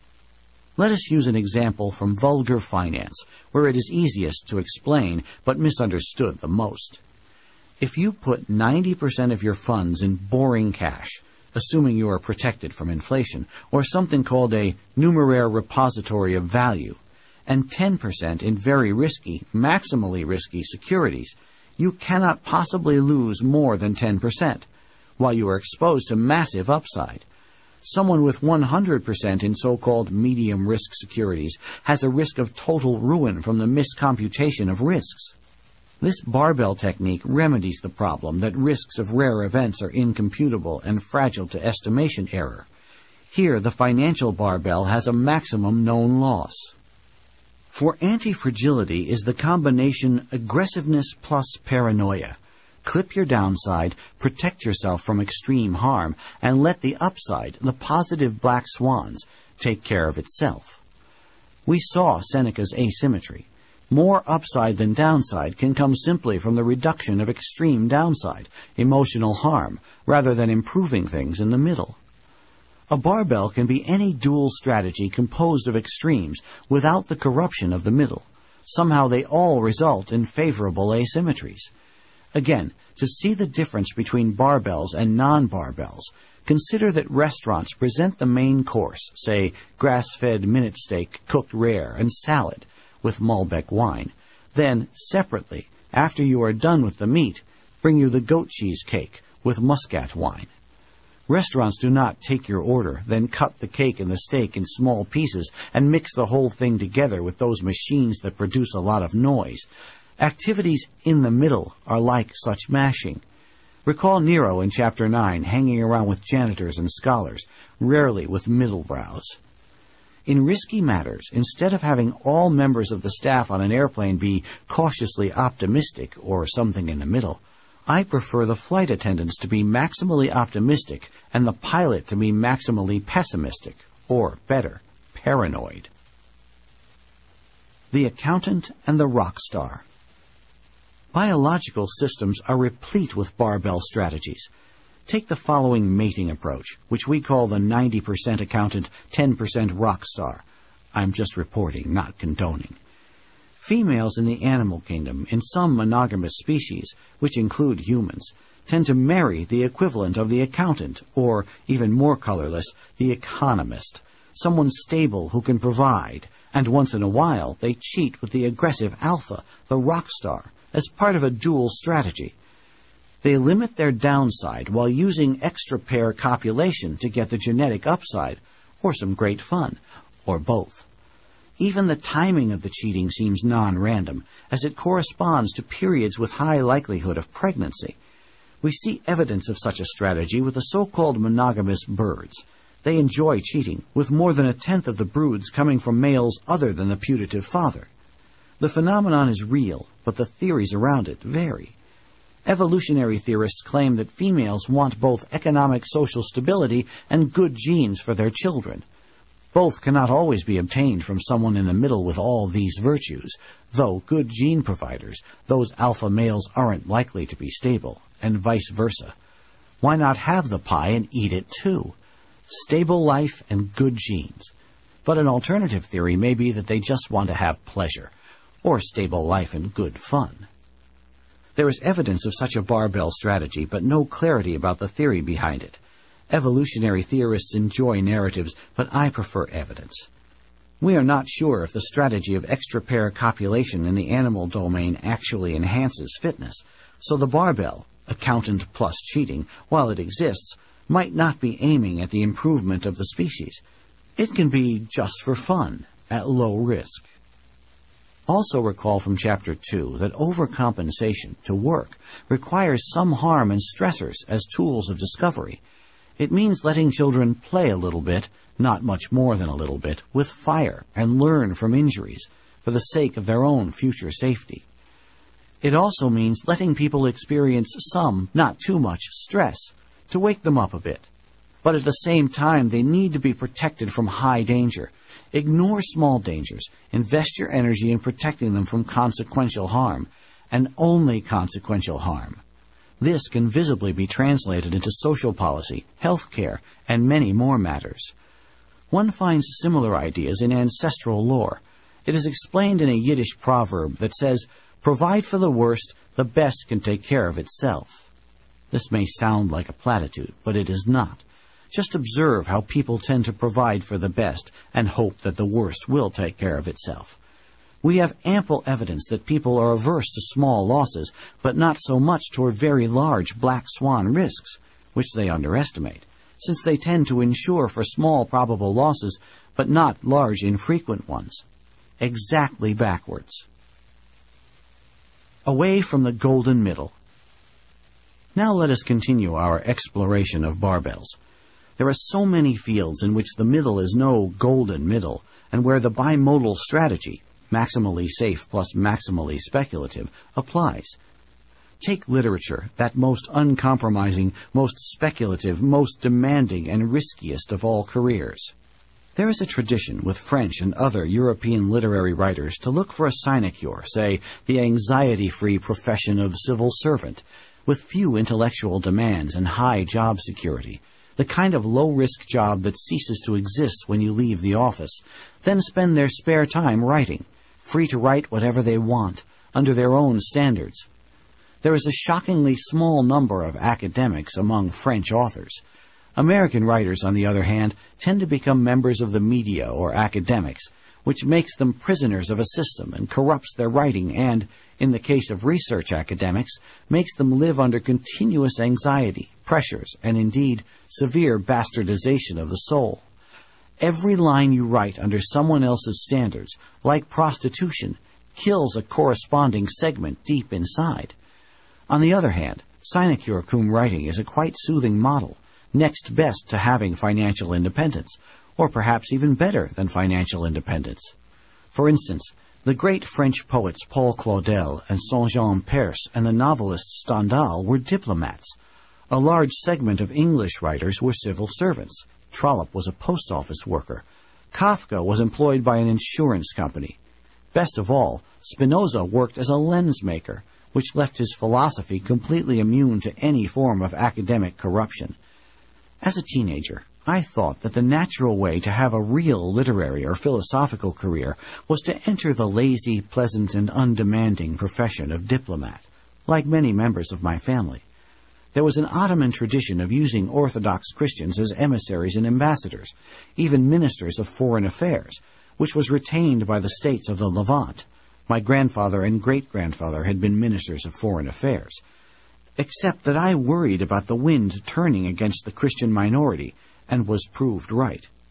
Let us use an example from vulgar finance, where it is easiest to explain but misunderstood the most. If you put ninety percent of your funds in boring cash, assuming you are protected from inflation, or something called a numeraire repository of value, and ten percent in very risky, maximally risky securities, you cannot possibly lose more than ten percent, while you are exposed to massive upside. Someone with one hundred percent in so-called medium-risk securities has a risk of total ruin from the miscomputation of risks. This barbell technique remedies the problem that risks of rare events are incomputable and fragile to estimation error. Here, the financial barbell has a maximum known loss. For anti-fragility is the combination aggressiveness plus paranoia. Clip your downside, protect yourself from extreme harm, and let the upside, the positive black swans, take care of itself. We saw Seneca's asymmetry. More upside than downside can come simply from the reduction of extreme downside, emotional harm, rather than improving things in the middle. A barbell can be any dual strategy composed of extremes without the corruption of the middle. Somehow they all result in favorable asymmetries. Again, to see the difference between barbells and non-barbells, consider that restaurants present the main course, say grass-fed minute steak cooked rare and salad with Malbec wine. Then, separately, after you are done with the meat, bring you the goat cheese cake with Muscat wine. Restaurants do not take your order, then cut the cake and the steak in small pieces and mix the whole thing together with those machines that produce a lot of noise. Activities in the middle are like such mashing. Recall Nero in Chapter nine hanging around with janitors and scholars, rarely with middle brows. In risky matters, instead of having all members of the staff on an airplane be cautiously optimistic or something in the middle, I prefer the flight attendants to be maximally optimistic and the pilot to be maximally pessimistic, or better, paranoid. The accountant and the rock star. Biological systems are replete with barbell strategies. Take the following mating approach, which we call the ninety percent accountant, ten percent rock star. I'm just reporting, not condoning. Females in the animal kingdom, in some monogamous species, which include humans, tend to marry the equivalent of the accountant, or, even more colorless, the economist, someone stable who can provide, and once in a while they cheat with the aggressive alpha, the rock star, as part of a dual strategy. They limit their downside while using extra pair copulation to get the genetic upside, or some great fun, or both. Even the timing of the cheating seems non-random, as it corresponds to periods with high likelihood of pregnancy. We see evidence of such a strategy with the so-called monogamous birds. They enjoy cheating, with more than a tenth of the broods coming from males other than the putative father. The phenomenon is real, but the theories around it vary. Evolutionary theorists claim that females want both economic social stability and good genes for their children. Both cannot always be obtained from someone in the middle with all these virtues, though good gene providers, those alpha males aren't likely to be stable, and vice versa. Why not have the pie and eat it too? Stable life and good genes. But an alternative theory may be that they just want to have pleasure, or stable life and good fun. There is evidence of such a barbell strategy, but no clarity about the theory behind it. Evolutionary theorists enjoy narratives, but I prefer evidence. We are not sure if the strategy of extra-pair copulation in the animal domain actually enhances fitness, so the barbell, accountant plus cheating, while it exists, might not be aiming at the improvement of the species. It can be just for fun, at low risk. Also recall from Chapter two that overcompensation, to work, requires some harm and stressors as tools of discovery. It means letting children play a little bit, not much more than a little bit, with fire and learn from injuries for the sake of their own future safety. It also means letting people experience some, not too much, stress to wake them up a bit. But at the same time, they need to be protected from high danger. Ignore small dangers. Invest your energy in protecting them from consequential harm, and only consequential harm. This can visibly be translated into social policy, health care, and many more matters. One finds similar ideas in ancestral lore. It is explained in a Yiddish proverb that says, "Provide for the worst, the best can take care of itself." This may sound like a platitude, but it is not. Just observe how people tend to provide for the best and hope that the worst will take care of itself. We have ample evidence that people are averse to small losses, but not so much toward very large black swan risks, which they underestimate, since they tend to insure for small probable losses, but not large infrequent ones. Exactly backwards. Away from the golden middle. Now let us continue our exploration of barbells. There are so many fields in which the middle is no golden middle, and where the bimodal strategy, maximally safe plus maximally speculative, applies. Take literature, that most uncompromising, most speculative, most demanding, and riskiest of all careers. There is a tradition with French and other European literary writers to look for a sinecure, say, the anxiety-free profession of civil servant, with few intellectual demands and high job security, the kind of low-risk job that ceases to exist when you leave the office, then spend their spare time writing, free to write whatever they want, under their own standards. There is a shockingly small number of academics among French authors. American writers, on the other hand, tend to become members of the media or academics, which makes them prisoners of a system and corrupts their writing and, in the case of research academics, makes them live under continuous anxiety, pressures, and indeed severe bastardization of the soul. Every line you write under someone else's standards, like prostitution, kills a corresponding segment deep inside. On the other hand, sinecure cum writing is a quite soothing model, next best to having financial independence, or perhaps even better than financial independence. For instance, the great French poets Paul Claudel and Saint-Jean Perse and the novelist Stendhal were diplomats. A large segment of English writers were civil servants. Trollope was a post office worker. Kafka was employed by an insurance company. Best of all, Spinoza worked as a lens maker, which left his philosophy completely immune to any form of academic corruption. As a teenager, I thought that the natural way to have a real literary or philosophical career was to enter the lazy, pleasant, and undemanding profession of diplomat, like many members of my family. There was an Ottoman tradition of using Orthodox Christians as emissaries and ambassadors, even ministers of foreign affairs, which was retained by the states of the Levant. My grandfather and great-grandfather had been ministers of foreign affairs. Except that I worried about the wind turning against the Christian minority, and was proved right.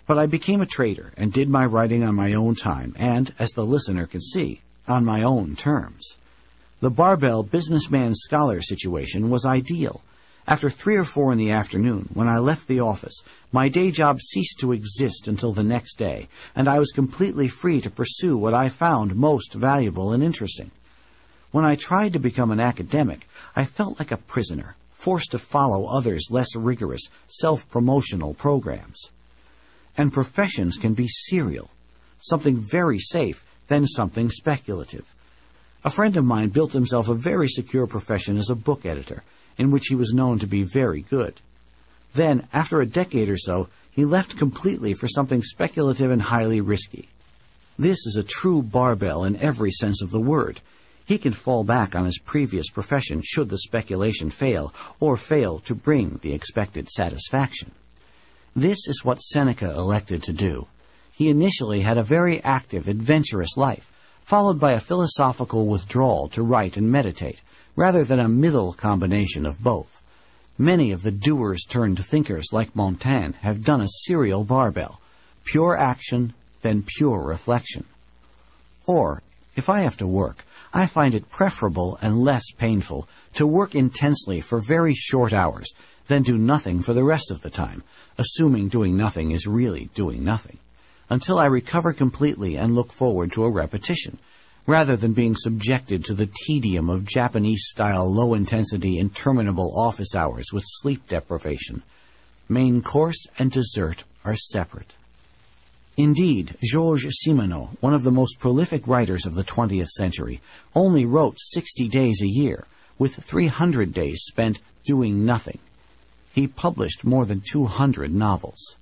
But I became a trader and did my writing on my own time and, as the listener can see, on my own terms. The barbell businessman scholar situation was ideal. After three or four in the afternoon, when I left the office, my day job ceased to exist until the next day, and I was completely free to pursue what I found most valuable and interesting. When I tried to become an academic, I felt like a prisoner, forced to follow others' less rigorous, self-promotional programs. And professions can be serial, something very safe, then something speculative. A friend of mine built himself a very secure profession as a book editor, in which he was known to be very good. Then, after a decade or so, he left completely for something speculative and highly risky. This is a true barbell in every sense of the word. He can fall back on his previous profession should the speculation fail, or fail to bring the expected satisfaction. This is what Seneca elected to do. He initially had a very active, adventurous life, followed by a philosophical withdrawal to write and meditate, rather than a middle combination of both. Many of the doers-turned-thinkers like Montaigne have done a serial barbell, pure action, then pure reflection. Or, if I have to work, I find it preferable and less painful to work intensely for very short hours than do nothing for the rest of the time, assuming doing nothing is really doing nothing, until I recover completely and look forward to a repetition, rather than being subjected to the tedium of Japanese-style low-intensity interminable office hours with sleep deprivation. Main course and dessert are separate. Indeed, Georges Simenon, one of the most prolific writers of the twentieth century, only wrote sixty days a year, with three hundred days spent doing nothing. He published more than two hundred novels.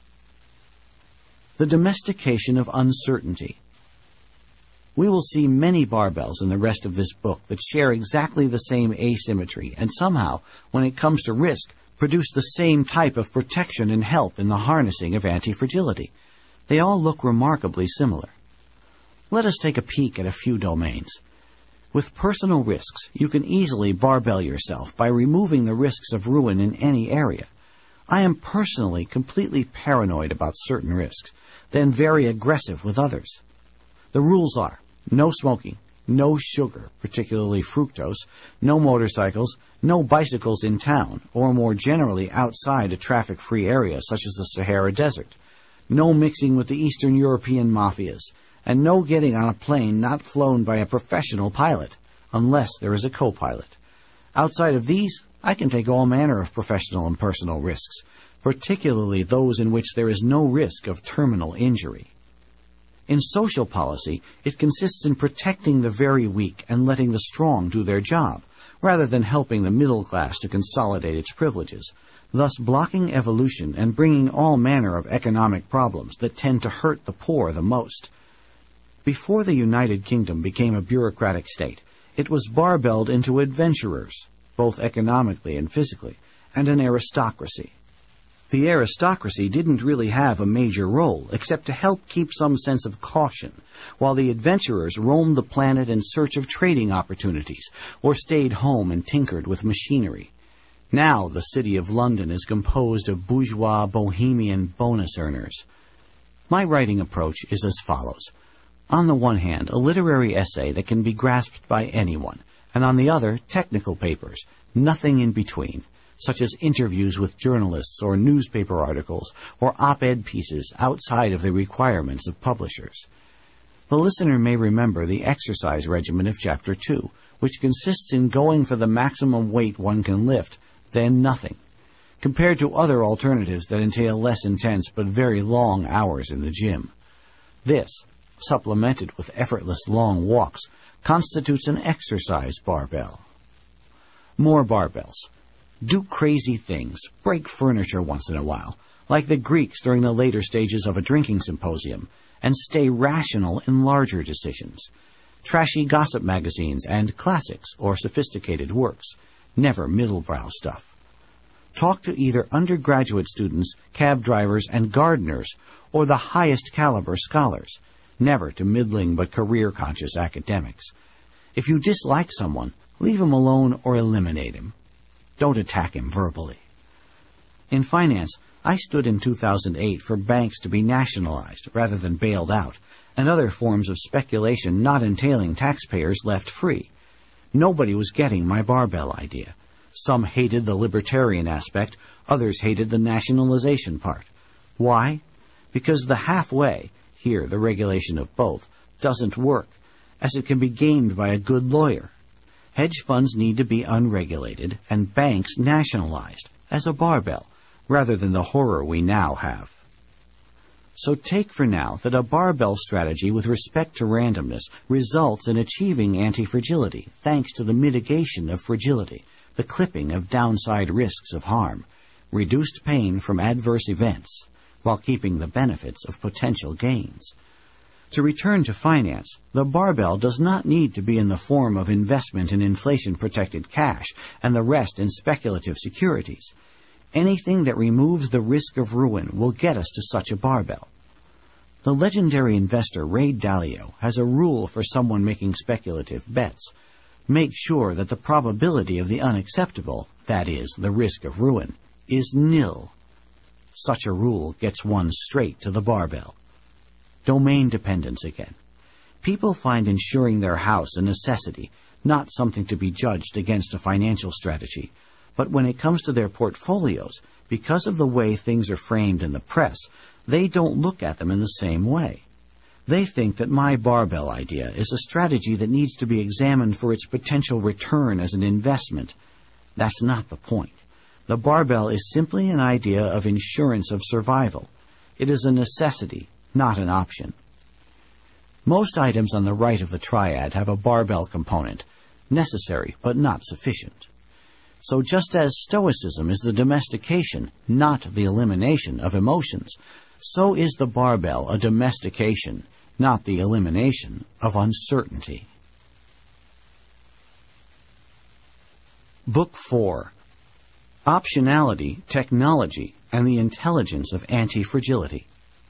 The domestication of uncertainty. We will see many barbells in the rest of this book that share exactly the same asymmetry and somehow, when it comes to risk, produce the same type of protection and help in the harnessing of anti-fragility. They all look remarkably similar. Let us take a peek at a few domains. With personal risks, you can easily barbell yourself by removing the risks of ruin in any area. I am personally completely paranoid about certain risks, then very aggressive with others. The rules are no smoking, no sugar, particularly fructose, no motorcycles, no bicycles in town, or more generally outside a traffic-free area such as the Sahara Desert, no mixing with the Eastern European mafias, and no getting on a plane not flown by a professional pilot, unless there is a co-pilot. Outside of these, I can take all manner of professional and personal risks, particularly those in which there is no risk of terminal injury. In social policy, it consists in protecting the very weak and letting the strong do their job, rather than helping the middle class to consolidate its privileges, thus blocking evolution and bringing all manner of economic problems that tend to hurt the poor the most. Before the United Kingdom became a bureaucratic state, it was barbelled into adventurers, both economically and physically, and an aristocracy. The aristocracy didn't really have a major role, except to help keep some sense of caution, while the adventurers roamed the planet in search of trading opportunities, or stayed home and tinkered with machinery. Now the city of London is composed of bourgeois, bohemian bonus earners. My writing approach is as follows. On the one hand, a literary essay that can be grasped by anyone, and on the other, technical papers, nothing in between, such as interviews with journalists or newspaper articles or op-ed pieces outside of the requirements of publishers. The listener may remember the exercise regimen of Chapter two, which consists in going for the maximum weight one can lift, then nothing, compared to other alternatives that entail less intense but very long hours in the gym. This, supplemented with effortless long walks, constitutes an exercise barbell. More barbells. Do crazy things, break furniture once in a while, like the Greeks during the later stages of a drinking symposium, and stay rational in larger decisions. Trashy gossip magazines and classics or sophisticated works, never middlebrow stuff. Talk to either undergraduate students, cab drivers, and gardeners, or the highest caliber scholars, never to middling but career-conscious academics. If you dislike someone, leave him alone or eliminate him. Don't attack him verbally. In finance, I stood in two thousand eight for banks to be nationalized rather than bailed out, and other forms of speculation not entailing taxpayers left free. Nobody was getting my barbell idea. Some hated the libertarian aspect, others hated the nationalization part. Why? Because the halfway, here the regulation of both, doesn't work, as it can be gamed by a good lawyer. Hedge funds need to be unregulated and banks nationalized, as a barbell, rather than the horror we now have. So take for now that a barbell strategy with respect to randomness results in achieving anti-fragility thanks to the mitigation of fragility, the clipping of downside risks of harm, reduced pain from adverse events, while keeping the benefits of potential gains. To return to finance, the barbell does not need to be in the form of investment in inflation-protected cash and the rest in speculative securities. Anything that removes the risk of ruin will get us to such a barbell. The legendary investor Ray Dalio has a rule for someone making speculative bets. Make sure that the probability of the unacceptable, that is, the risk of ruin, is nil. Such a rule gets one straight to the barbell. Domain dependence again. People find insuring their house a necessity, not something to be judged against a financial strategy. But when it comes to their portfolios, because of the way things are framed in the press, they don't look at them in the same way. They think that my barbell idea is a strategy that needs to be examined for its potential return as an investment. That's not the point. The barbell is simply an idea of insurance of survival. It is a necessity, not an option. Most items on the right of the triad have a barbell component, necessary but not sufficient. So just as Stoicism is the domestication, not the elimination of emotions, so is the barbell a domestication, not the elimination of uncertainty. Book four. Optionality, Technology, and the Intelligence of Anti-Fragility.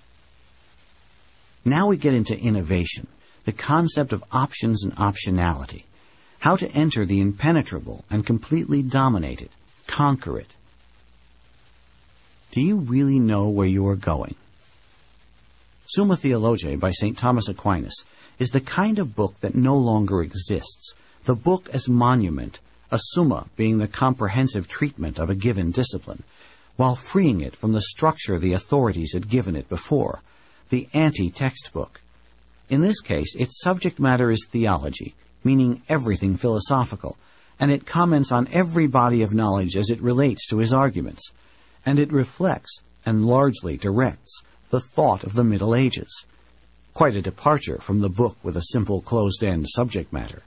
Now we get into innovation, the concept of options and optionality, how to enter the impenetrable and completely dominate it, conquer it. Do you really know where you are going? Summa Theologiae by Saint Thomas Aquinas is the kind of book that no longer exists, the book as monument, a summa being the comprehensive treatment of a given discipline, while freeing it from the structure the authorities had given it before, the anti-textbook. In this case, its subject matter is theology, meaning everything philosophical, and it comments on every body of knowledge as it relates to his arguments, and it reflects, and largely directs, the thought of the Middle Ages. Quite a departure from the book with a simple closed-end subject matter.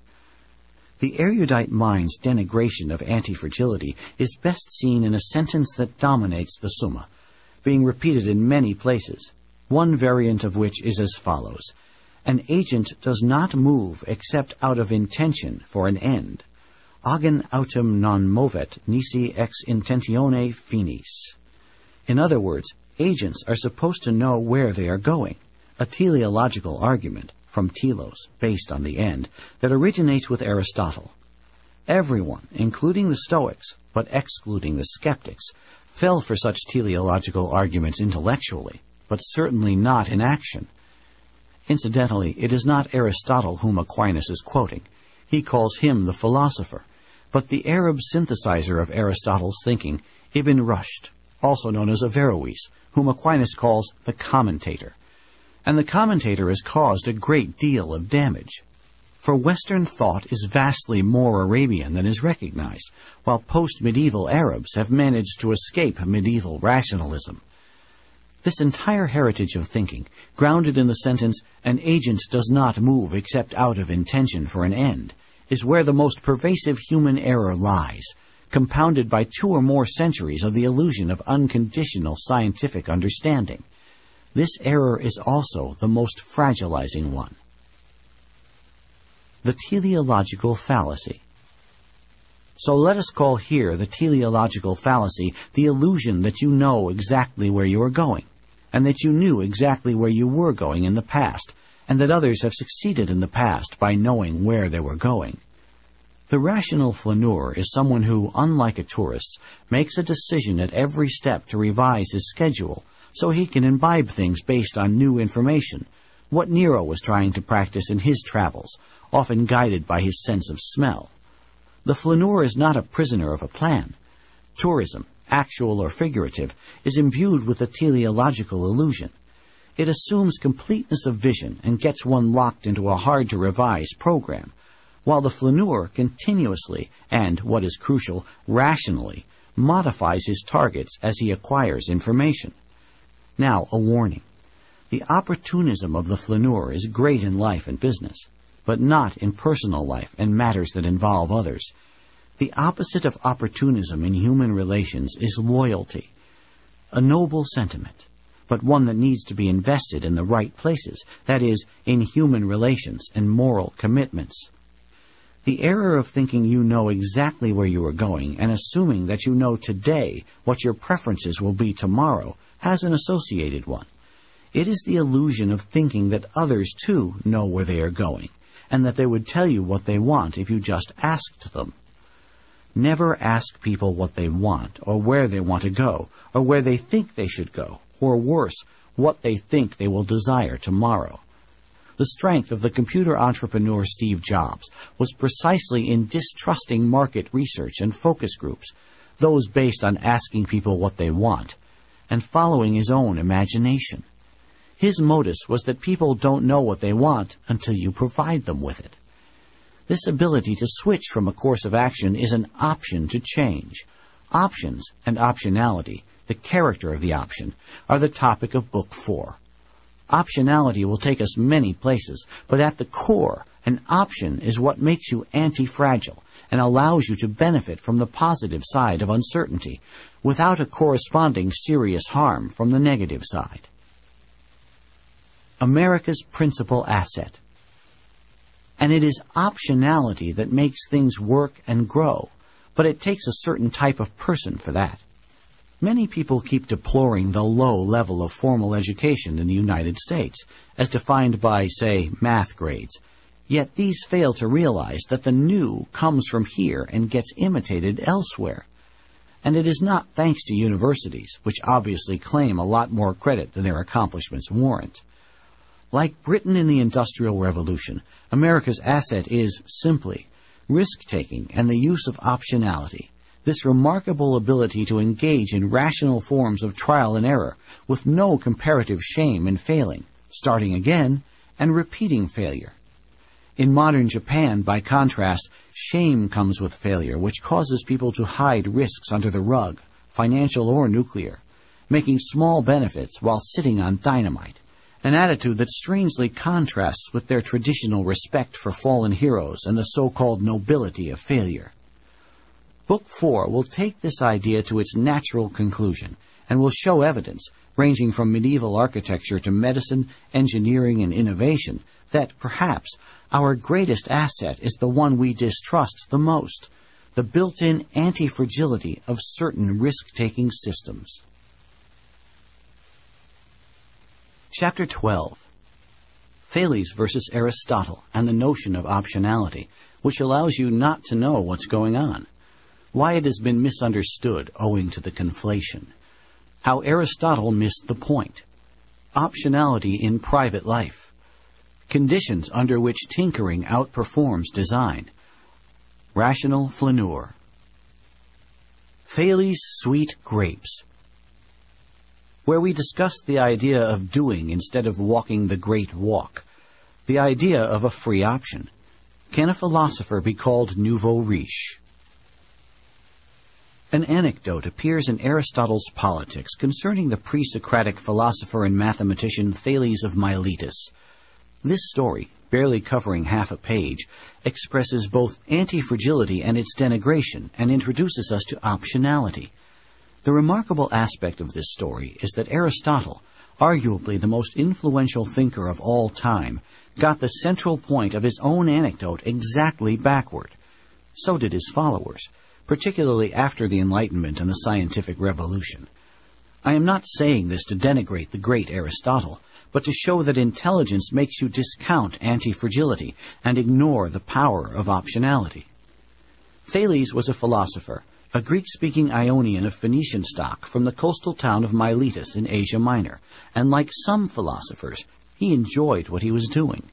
The erudite mind's denigration of anti-fragility is best seen in a sentence that dominates the Summa, being repeated in many places, one variant of which is as follows: an agent does not move except out of intention for an end. Agem autem non movet nisi ex intentione finis. In other words, agents are supposed to know where they are going, a teleological argument, from telos, based on the end, that originates with Aristotle. Everyone, including the Stoics, but excluding the skeptics, fell for such teleological arguments intellectually, but certainly not in action. Incidentally, it is not Aristotle whom Aquinas is quoting. He calls him the philosopher, but the Arab synthesizer of Aristotle's thinking, Ibn Rushd, also known as Averroes, whom Aquinas calls the commentator. And the commentator has caused a great deal of damage. For Western thought is vastly more Arabian than is recognized, while post-medieval Arabs have managed to escape medieval rationalism. This entire heritage of thinking, grounded in the sentence, an agent does not move except out of intention for an end, is where the most pervasive human error lies, compounded by two or more centuries of the illusion of unconditional scientific understanding. This error is also the most fragilizing one. The teleological fallacy. So let us call here the teleological fallacy the illusion that you know exactly where you are going, and that you knew exactly where you were going in the past, and that others have succeeded in the past by knowing where they were going. The rational flaneur is someone who, unlike a tourist, makes a decision at every step to revise his schedule so he can imbibe things based on new information, what Nero was trying to practice in his travels, often guided by his sense of smell. The flaneur is not a prisoner of a plan. Tourism, actual or figurative, is imbued with a teleological illusion. It assumes completeness of vision and gets one locked into a hard-to-revise program, while the flaneur continuously and, what is crucial, rationally, modifies his targets as he acquires information. Now, a warning. The opportunism of the flaneur is great in life and business, but not in personal life and matters that involve others. The opposite of opportunism in human relations is loyalty, a noble sentiment, but one that needs to be invested in the right places, that is, in human relations and moral commitments. The error of thinking you know exactly where you are going and assuming that you know today what your preferences will be tomorrow has an associated one. It is the illusion of thinking that others, too, know where they are going, and that they would tell you what they want if you just asked them. Never ask people what they want, or where they want to go, or where they think they should go, or worse, what they think they will desire tomorrow. The strength of the computer entrepreneur Steve Jobs was precisely in distrusting market research and focus groups, those based on asking people what they want, and following his own imagination. His modus was that people don't know what they want until you provide them with it. This ability to switch from a course of action is an option to change. Options and optionality, the character of the option, are the topic of Book Four. Optionality will take us many places, but at the core, an option is what makes you anti-fragile and allows you to benefit from the positive side of uncertainty without a corresponding serious harm from the negative side. America's principal asset. And it is optionality that makes things work and grow, but it takes a certain type of person for that. Many people keep deploring the low level of formal education in the United States, as defined by, say, math grades. Yet these fail to realize that the new comes from here and gets imitated elsewhere. And it is not thanks to universities, which obviously claim a lot more credit than their accomplishments warrant. Like Britain in the Industrial Revolution, America's asset is, simply, risk-taking and the use of optionality, this remarkable ability to engage in rational forms of trial and error with no comparative shame in failing, starting again, and repeating failure. In modern Japan, by contrast, shame comes with failure, which causes people to hide risks under the rug, financial or nuclear, making small benefits while sitting on dynamite. An attitude that strangely contrasts with their traditional respect for fallen heroes and the so-called nobility of failure. Book Four will take this idea to its natural conclusion and will show evidence, ranging from medieval architecture to medicine, engineering, and innovation, that perhaps our greatest asset is the one we distrust the most, the built-in anti-fragility of certain risk-taking systems. Chapter twelve. Thales versus Aristotle and the notion of optionality, which allows you not to know what's going on. Why it has been misunderstood owing to the conflation. How Aristotle missed the point. Optionality in private life. Conditions under which tinkering outperforms design. Rational flaneur. Thales' sweet grapes. Where we discussed the idea of doing instead of walking the great walk, the idea of a free option. Can a philosopher be called nouveau riche? An anecdote appears in Aristotle's Politics concerning the pre-Socratic philosopher and mathematician Thales of Miletus. This story, barely covering half a page, expresses both anti-fragility and its denigration and introduces us to optionality. The remarkable aspect of this story is that Aristotle, arguably the most influential thinker of all time, got the central point of his own anecdote exactly backward. So did his followers, particularly after the Enlightenment and the scientific revolution. I am not saying this to denigrate the great Aristotle, but to show that intelligence makes you discount anti-fragility and ignore the power of optionality. Thales was a philosopher, a Greek-speaking Ionian of Phoenician stock from the coastal town of Miletus in Asia Minor, and like some philosophers, he enjoyed what he was doing.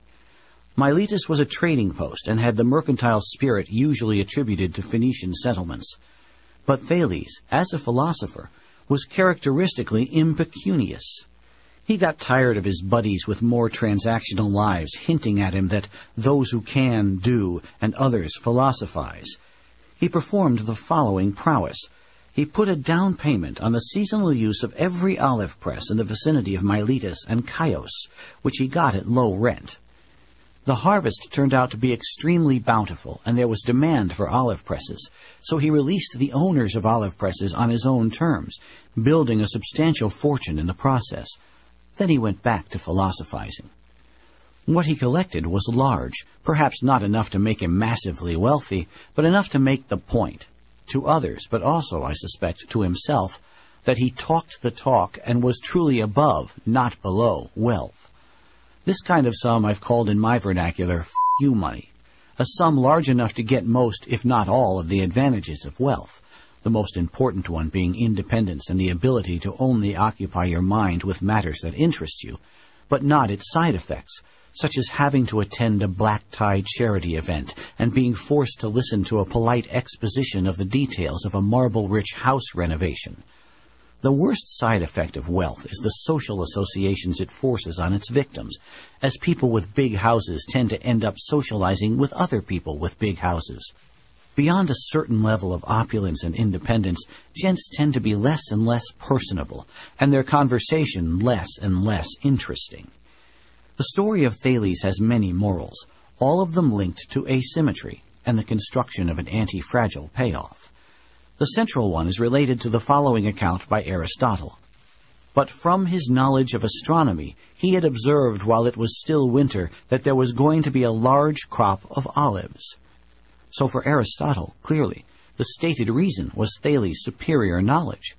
Miletus was a trading post and had the mercantile spirit usually attributed to Phoenician settlements. But Thales, as a philosopher, was characteristically impecunious. He got tired of his buddies with more transactional lives hinting at him that those who can do and others philosophize. He performed the following prowess. He put a down payment on the seasonal use of every olive press in the vicinity of Miletus and Chios, which he got at low rent. The harvest turned out to be extremely bountiful, and there was demand for olive presses, so he released the owners of olive presses on his own terms, building a substantial fortune in the process. Then he went back to philosophizing. What he collected was large, perhaps not enough to make him massively wealthy, but enough to make the point, to others, but also, I suspect, to himself, that he talked the talk and was truly above, not below, wealth. This kind of sum I've called in my vernacular f*** you money, a sum large enough to get most, if not all, of the advantages of wealth, the most important one being independence and the ability to only occupy your mind with matters that interest you, but not its side effects, such as having to attend a black-tie charity event and being forced to listen to a polite exposition of the details of a marble-rich house renovation. The worst side effect of wealth is the social associations it forces on its victims, as people with big houses tend to end up socializing with other people with big houses. Beyond a certain level of opulence and independence, gents tend to be less and less personable, and their conversation less and less interesting. The story of Thales has many morals, all of them linked to asymmetry and the construction of an anti-fragile payoff. The central one is related to the following account by Aristotle. But from his knowledge of astronomy, he had observed while it was still winter that there was going to be a large crop of olives. So for Aristotle, clearly, the stated reason was Thales' superior knowledge.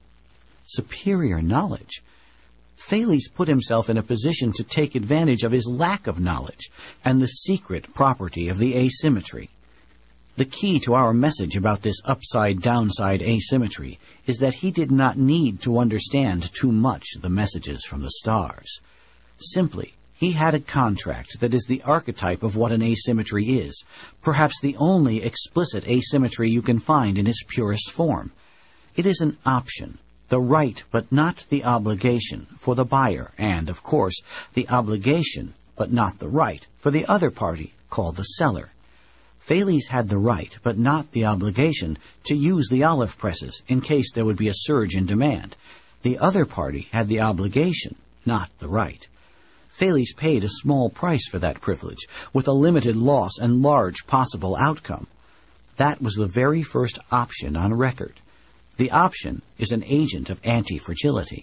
Superior knowledge? Thales put himself in a position to take advantage of his lack of knowledge and the secret property of the asymmetry. The key to our message about this upside-downside asymmetry is that he did not need to understand too much the messages from the stars. Simply, he had a contract that is the archetype of what an asymmetry is, perhaps the only explicit asymmetry you can find in its purest form. It is an option, the right but not the obligation for the buyer, and, of course, the obligation but not the right for the other party, called the seller. Thales had the right but not the obligation to use the olive presses in case there would be a surge in demand. The other party had the obligation, not the right. Thales paid a small price for that privilege, with a limited loss and large possible outcome. That was the very first option on record. The option is an agent of anti-fragility.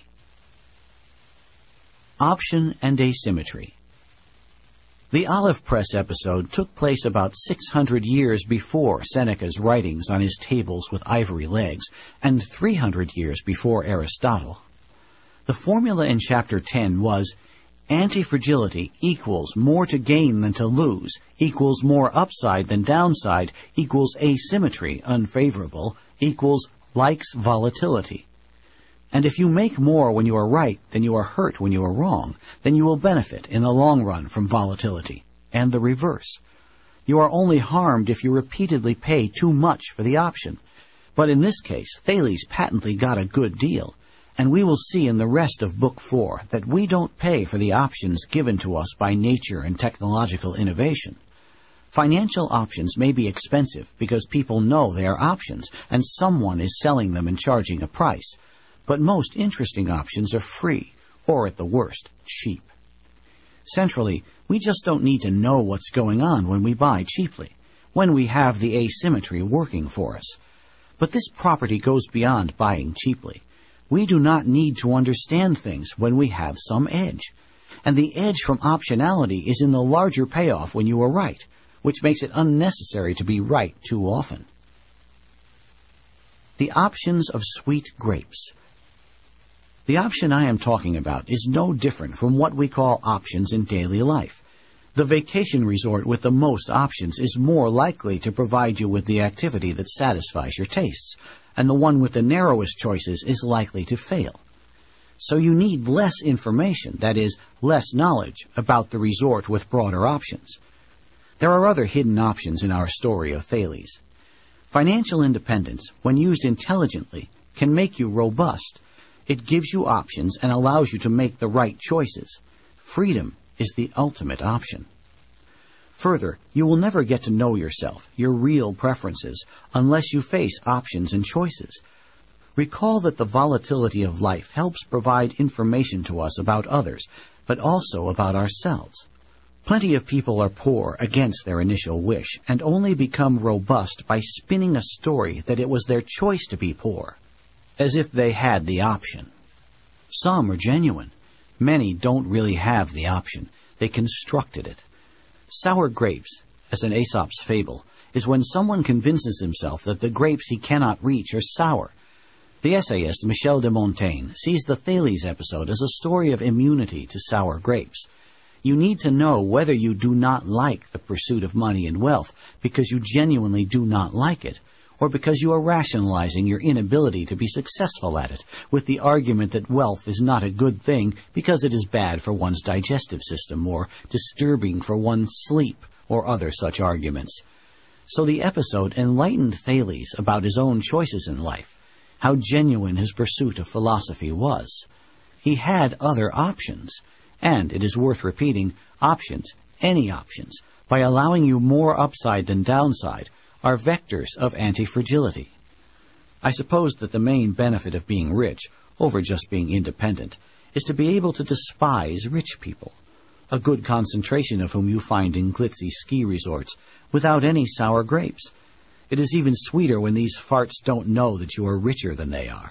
Option and asymmetry. The olive press episode took place about six hundred years before Seneca's writings on his tables with ivory legs, and three hundred years before Aristotle. The formula in Chapter ten was anti-fragility equals more to gain than to lose, equals more upside than downside, equals asymmetry, unfavorable, equals likes volatility. And if you make more when you are right than you are hurt when you are wrong, then you will benefit in the long run from volatility, and the reverse. You are only harmed if you repeatedly pay too much for the option. But in this case, Thales patently got a good deal, and we will see in the rest of Book four that we don't pay for the options given to us by nature and technological innovation. Financial options may be expensive because people know they are options and someone is selling them and charging a price. But most interesting options are free, or at the worst, cheap. Centrally, we just don't need to know what's going on when we buy cheaply, when we have the asymmetry working for us. But this property goes beyond buying cheaply. We do not need to understand things when we have some edge. And the edge from optionality is in the larger payoff when you are right, which makes it unnecessary to be right too often. The options of sweet grapes. The option I am talking about is no different from what we call options in daily life. The vacation resort with the most options is more likely to provide you with the activity that satisfies your tastes, and the one with the narrowest choices is likely to fail. So you need less information, that is, less knowledge, about the resort with broader options. There are other hidden options in our story of Thales. Financial independence, when used intelligently, can make you robust. It gives you options and allows you to make the right choices. Freedom is the ultimate option. Further, you will never get to know yourself, your real preferences, unless you face options and choices. Recall that the volatility of life helps provide information to us about others, but also about ourselves. Plenty of people are poor against their initial wish and only become robust by spinning a story that it was their choice to be poor, as if they had the option. Some are genuine. Many don't really have the option. They constructed it. Sour grapes, as in Aesop's fable, is when someone convinces himself that the grapes he cannot reach are sour. The essayist Michel de Montaigne sees the Thales episode as a story of immunity to sour grapes. You need to know whether you do not like the pursuit of money and wealth because you genuinely do not like it, or because you are rationalizing your inability to be successful at it with the argument that wealth is not a good thing because it is bad for one's digestive system or disturbing for one's sleep or other such arguments. So the episode enlightened Thales about his own choices in life, how genuine his pursuit of philosophy was. He had other options, and, it is worth repeating, options, any options, by allowing you more upside than downside, are vectors of anti-fragility. I suppose that the main benefit of being rich, over just being independent, is to be able to despise rich people, a good concentration of whom you find in glitzy ski resorts, without any sour grapes. It is even sweeter when these farts don't know that you are richer than they are.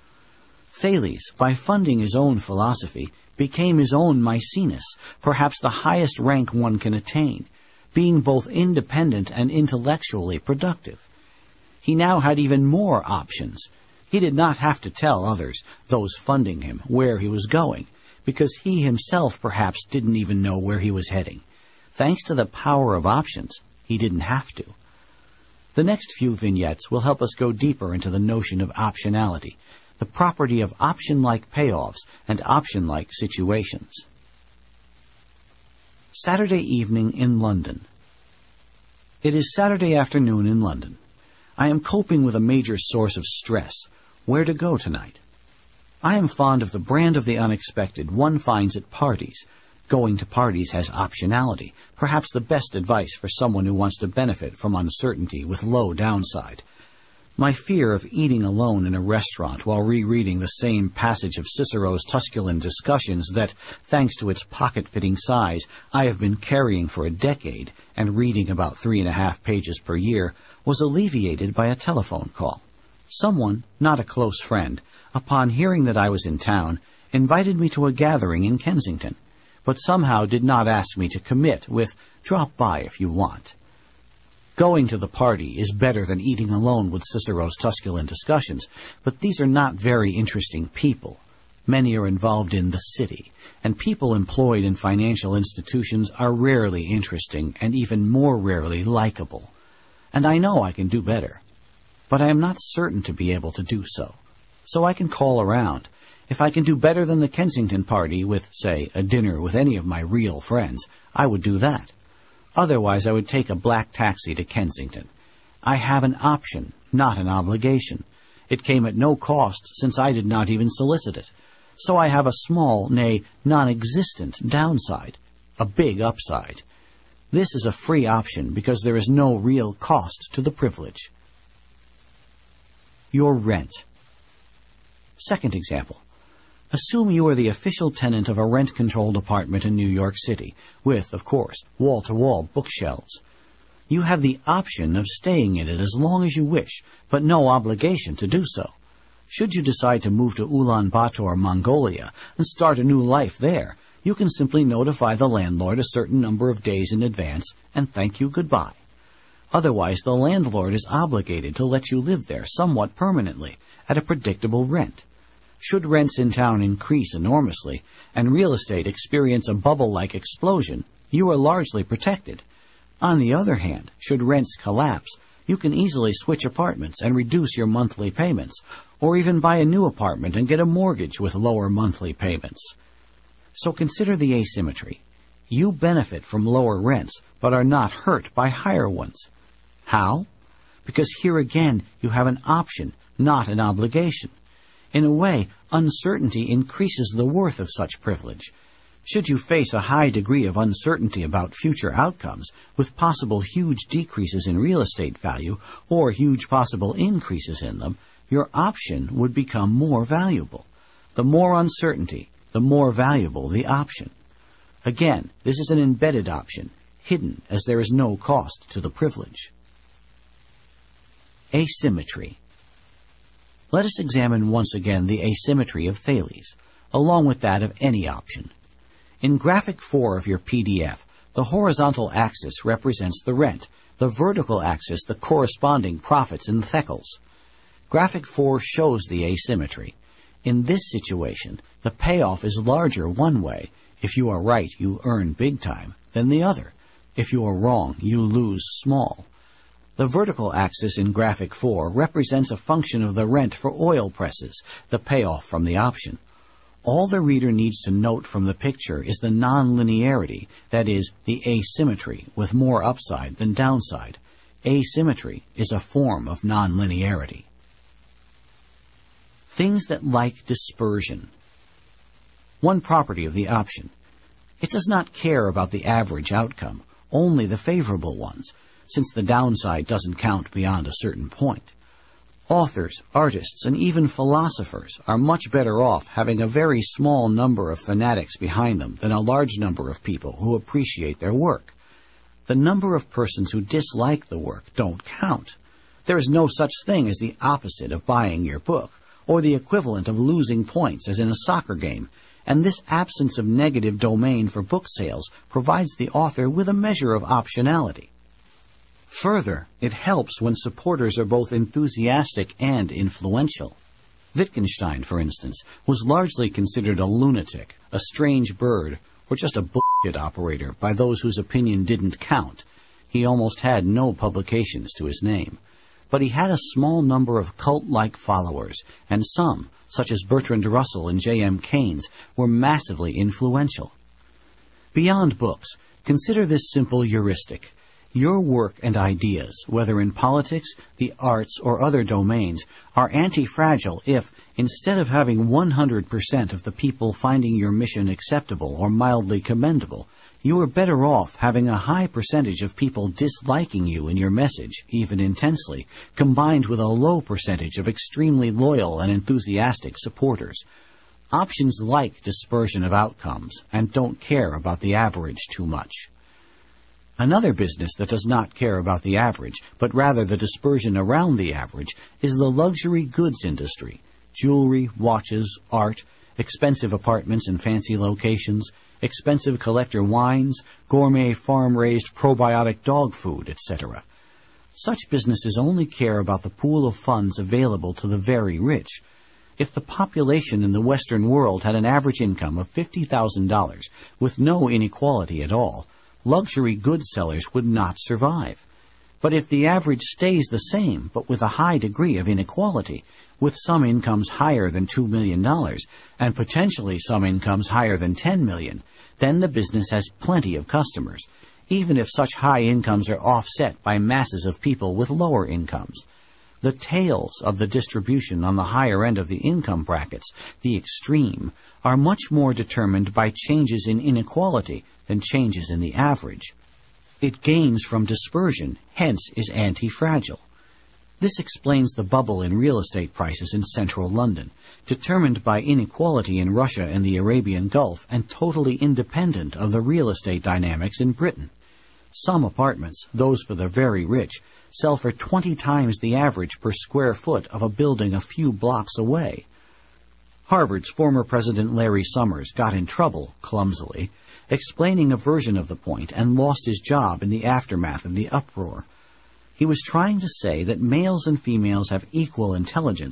Thales, by funding his own philosophy, became his own Maecenas, perhaps the highest rank one can attain, being both independent and intellectually productive. He now had even more options. He did not have to tell others, those funding him, where he was going, because he himself perhaps didn't even know where he was heading. Thanks to the power of options, he didn't have to. The next few vignettes will help us go deeper into the notion of optionality, the property of option-like payoffs and option-like situations. Saturday evening in London. It is Saturday afternoon in London. I am coping with a major source of stress. Where to go tonight? I am fond of the brand of the unexpected one finds at parties. Going to parties has optionality, perhaps the best advice for someone who wants to benefit from uncertainty with low downside. My fear of eating alone in a restaurant while rereading the same passage of Cicero's Tusculan Discussions that, thanks to its pocket-fitting size, I have been carrying for a decade and reading about three and a half pages per year, was alleviated by a telephone call. Someone, not a close friend, upon hearing that I was in town, invited me to a gathering in Kensington, but somehow did not ask me to commit with, "Drop by if you want." Going to the party is better than eating alone with Cicero's Tusculan Discussions, but these are not very interesting people. Many are involved in the city, and people employed in financial institutions are rarely interesting and even more rarely likable. And I know I can do better, but I am not certain to be able to do so. So I can call around. If I can do better than the Kensington party with, say, a dinner with any of my real friends, I would do that. Otherwise, I would take a black taxi to Kensington. I have an option, not an obligation. It came at no cost, since I did not even solicit it. So I have a small, nay, non-existent downside, a big upside. This is a free option because there is no real cost to the privilege. Your rent. Second example. Assume you are the official tenant of a rent-controlled apartment in New York City, with, of course, wall-to-wall bookshelves. You have the option of staying in it as long as you wish, but no obligation to do so. Should you decide to move to Ulaanbaatar, Mongolia, and start a new life there, you can simply notify the landlord a certain number of days in advance and thank you goodbye. Otherwise, the landlord is obligated to let you live there somewhat permanently, at a predictable rent. Should rents in town increase enormously, and real estate experience a bubble-like explosion, You are largely protected. On the other hand, should rents collapse, you can easily switch apartments and reduce your monthly payments, or even buy a new apartment and get a mortgage with lower monthly payments. So consider the asymmetry. You benefit from lower rents, but are not hurt by higher ones. How? Because here again you have an option, not an obligation. In a way, uncertainty increases the worth of such privilege. Should you face a high degree of uncertainty about future outcomes, with possible huge decreases in real estate value or huge possible increases in them, your option would become more valuable. The more uncertainty, the more valuable the option. Again, this is an embedded option, hidden as there is no cost to the privilege. Asymmetry. Let us examine once again the asymmetry of Thales, along with that of any option. In graphic four of your P D F, the horizontal axis represents the rent, the vertical axis the corresponding profits in thekels. Graphic four shows the asymmetry. In this situation, the payoff is larger one way. If you are right, you earn big time, than the other. If you are wrong, you lose small. The vertical axis in graphic four represents a function of the rent for oil presses, the payoff from the option. All the reader needs to note from the picture is the nonlinearity, that is, the asymmetry, with more upside than downside. Asymmetry is a form of nonlinearity. Things that like dispersion. One property of the option. It does not care about the average outcome, only the favorable ones, since the downside doesn't count beyond a certain point. Authors, artists, and even philosophers are much better off having a very small number of fanatics behind them than a large number of people who appreciate their work. The number of persons who dislike the work don't count. There is no such thing as the opposite of buying your book, or the equivalent of losing points as in a soccer game, and this absence of negative domain for book sales provides the author with a measure of optionality. Further, it helps when supporters are both enthusiastic and influential. Wittgenstein, for instance, was largely considered a lunatic, a strange bird, or just a bullshit operator by those whose opinion didn't count. He almost had no publications to his name. But he had a small number of cult-like followers, and some, such as Bertrand Russell and J M Keynes, were massively influential. Beyond books, consider this simple heuristic. Your work and ideas, whether in politics, the arts, or other domains, are anti-fragile if, instead of having one hundred percent of the people finding your mission acceptable or mildly commendable, you are better off having a high percentage of people disliking you and your message, even intensely, combined with a low percentage of extremely loyal and enthusiastic supporters. Options like dispersion of outcomes and don't care about the average too much. Another business that does not care about the average, but rather the dispersion around the average, is the luxury goods industry. Jewelry, watches, art, expensive apartments in fancy locations, expensive collector wines, gourmet farm-raised probiotic dog food, et cetera. Such businesses only care about the pool of funds available to the very rich. If the population in the Western world had an average income of fifty thousand dollars, with no inequality at all, luxury goods sellers would not survive. But if the average stays the same, but with a high degree of inequality, with some incomes higher than two million dollars, and potentially some incomes higher than ten million dollars, then the business has plenty of customers, even if such high incomes are offset by masses of people with lower incomes. The tails of the distribution on the higher end of the income brackets, the extreme, are much more determined by changes in inequality than changes in the average. It gains from dispersion, hence is anti-fragile. This explains the bubble in real estate prices in central London, determined by inequality in Russia and the Arabian Gulf and totally independent of the real estate dynamics in Britain. Some apartments, those for the very rich, sell for twenty times the average per square foot of a building a few blocks away. Harvard's former president Larry Summers got in trouble, clumsily, explaining a version of the point and lost his job in the aftermath of the uproar. He was trying to say that males and females have equal intelligence,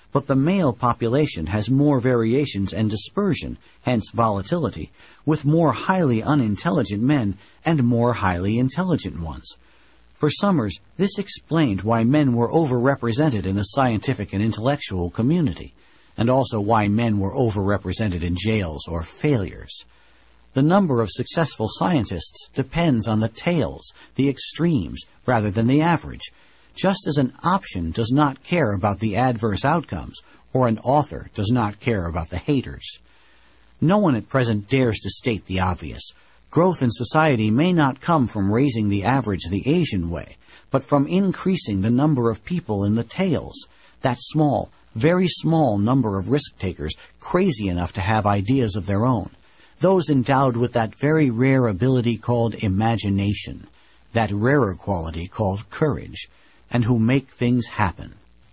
but the male population has more variations and dispersion, hence volatility, with more highly unintelligent men and more highly intelligent ones. For Summers, this explained why men were overrepresented in the scientific and intellectual community, and also why men were overrepresented in jails or failures. The number of successful scientists depends on the tails, the extremes, rather than the average, just as an option does not care about the adverse outcomes, or an author does not care about the haters. No one at present dares to state the obvious. Growth in society may not come from raising the average the Asian way, but from increasing the number of people in the tails, that small, very small number of risk-takers crazy enough to have ideas of their own, those endowed with that very rare ability called imagination, that rarer quality called courage, and who make things happen.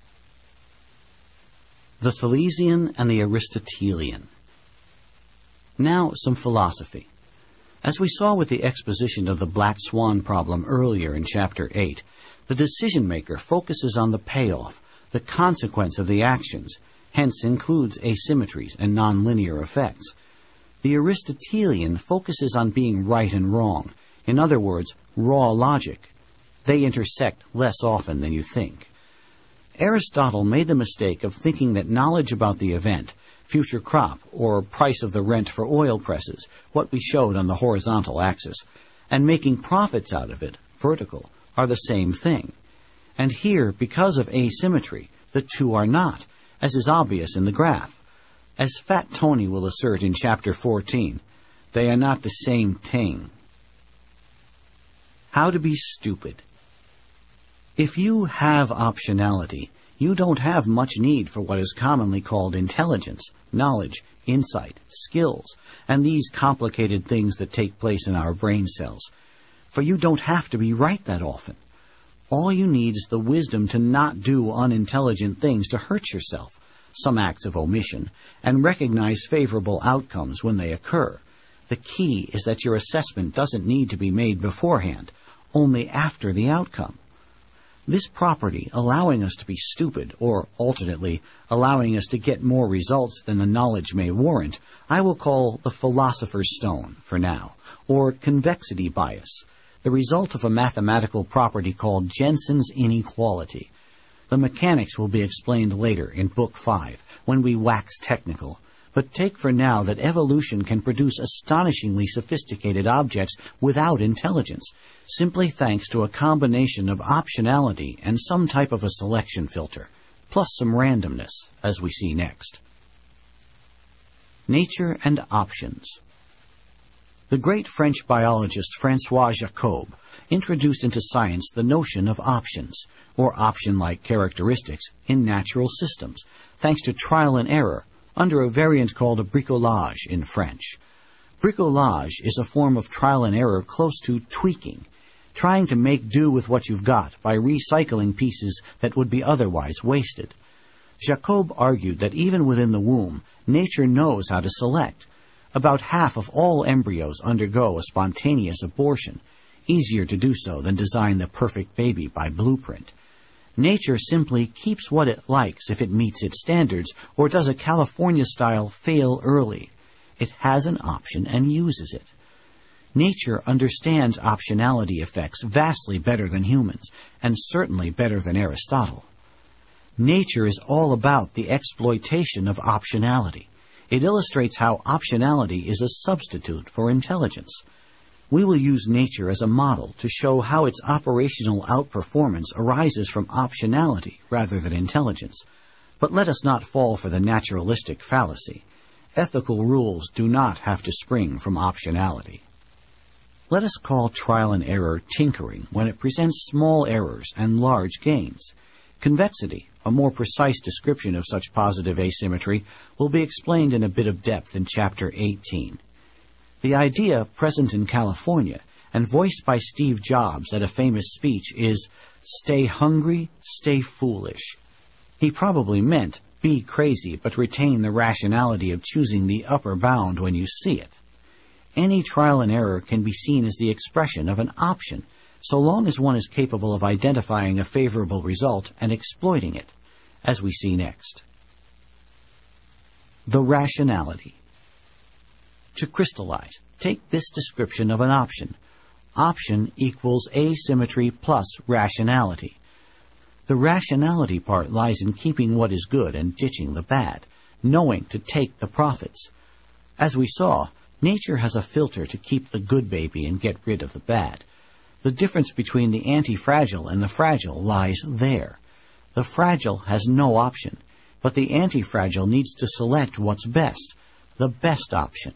The Thales and the Aristotelian. Now some philosophy. As we saw with the exposition of the black swan problem earlier in Chapter eight, the decision-maker focuses on the payoff, the consequence of the actions, hence includes asymmetries and nonlinear effects. The Aristotelian focuses on being right and wrong, in other words, raw logic. They intersect less often than you think. Aristotle made the mistake of thinking that knowledge about the event, future crop, or price of the rent for oil presses, what we showed on the horizontal axis, and making profits out of it, vertical, are the same thing. And here, because of asymmetry, the two are not, as is obvious in the graph. As Fat Tony will assert in Chapter fourteen, they are not the same thing. How to be stupid. If you have optionality, you don't have much need for what is commonly called intelligence, knowledge, insight, skills, and these complicated things that take place in our brain cells. For you don't have to be right that often. All you need is the wisdom to not do unintelligent things to hurt yourself, some acts of omission, and recognize favorable outcomes when they occur. The key is that your assessment doesn't need to be made beforehand, only after the outcome. This property, allowing us to be stupid, or alternately, allowing us to get more results than the knowledge may warrant, I will call the philosopher's stone for now, or convexity bias, the result of a mathematical property called Jensen's inequality. The mechanics will be explained later in Book five, when we wax technical, but take for now that evolution can produce astonishingly sophisticated objects without intelligence, simply thanks to a combination of optionality and some type of a selection filter, plus some randomness, as we see next. Nature and options. The great French biologist Francois Jacob introduced into science the notion of options, or option-like characteristics, in natural systems, thanks to trial and error, under a variant called a bricolage in French. Bricolage is a form of trial and error close to tweaking, trying to make do with what you've got by recycling pieces that would be otherwise wasted. Jacob argued that even within the womb, nature knows how to select. About half of all embryos undergo a spontaneous abortion, easier to do so than design the perfect baby by blueprint. Nature simply keeps what it likes if it meets its standards, or does a California-style fail early. It has an option and uses it. Nature understands optionality effects vastly better than humans, and certainly better than Aristotle. Nature is all about the exploitation of optionality. It illustrates how optionality is a substitute for intelligence. We will use nature as a model to show how its operational outperformance arises from optionality rather than intelligence. But let us not fall for the naturalistic fallacy. Ethical rules do not have to spring from optionality. Let us call trial and error tinkering when it presents small errors and large gains. Convexity, a more precise description of such positive asymmetry, will be explained in a bit of depth in Chapter eighteen. The idea present in California and voiced by Steve Jobs at a famous speech is, "Stay hungry, stay foolish." He probably meant, be crazy, but retain the rationality of choosing the upper bound when you see it. Any trial and error can be seen as the expression of an option, so long as one is capable of identifying a favorable result and exploiting it, as we see next. the rationality. To crystallize, take this description of an option. Option equals asymmetry plus rationality. The rationality part lies in keeping what is good and ditching the bad, knowing to take the profits. As we saw, nature has a filter to keep the good baby and get rid of the bad. The difference between the anti-fragile and the fragile lies there. The fragile has no option, but the anti-fragile needs to select what's best, the best option.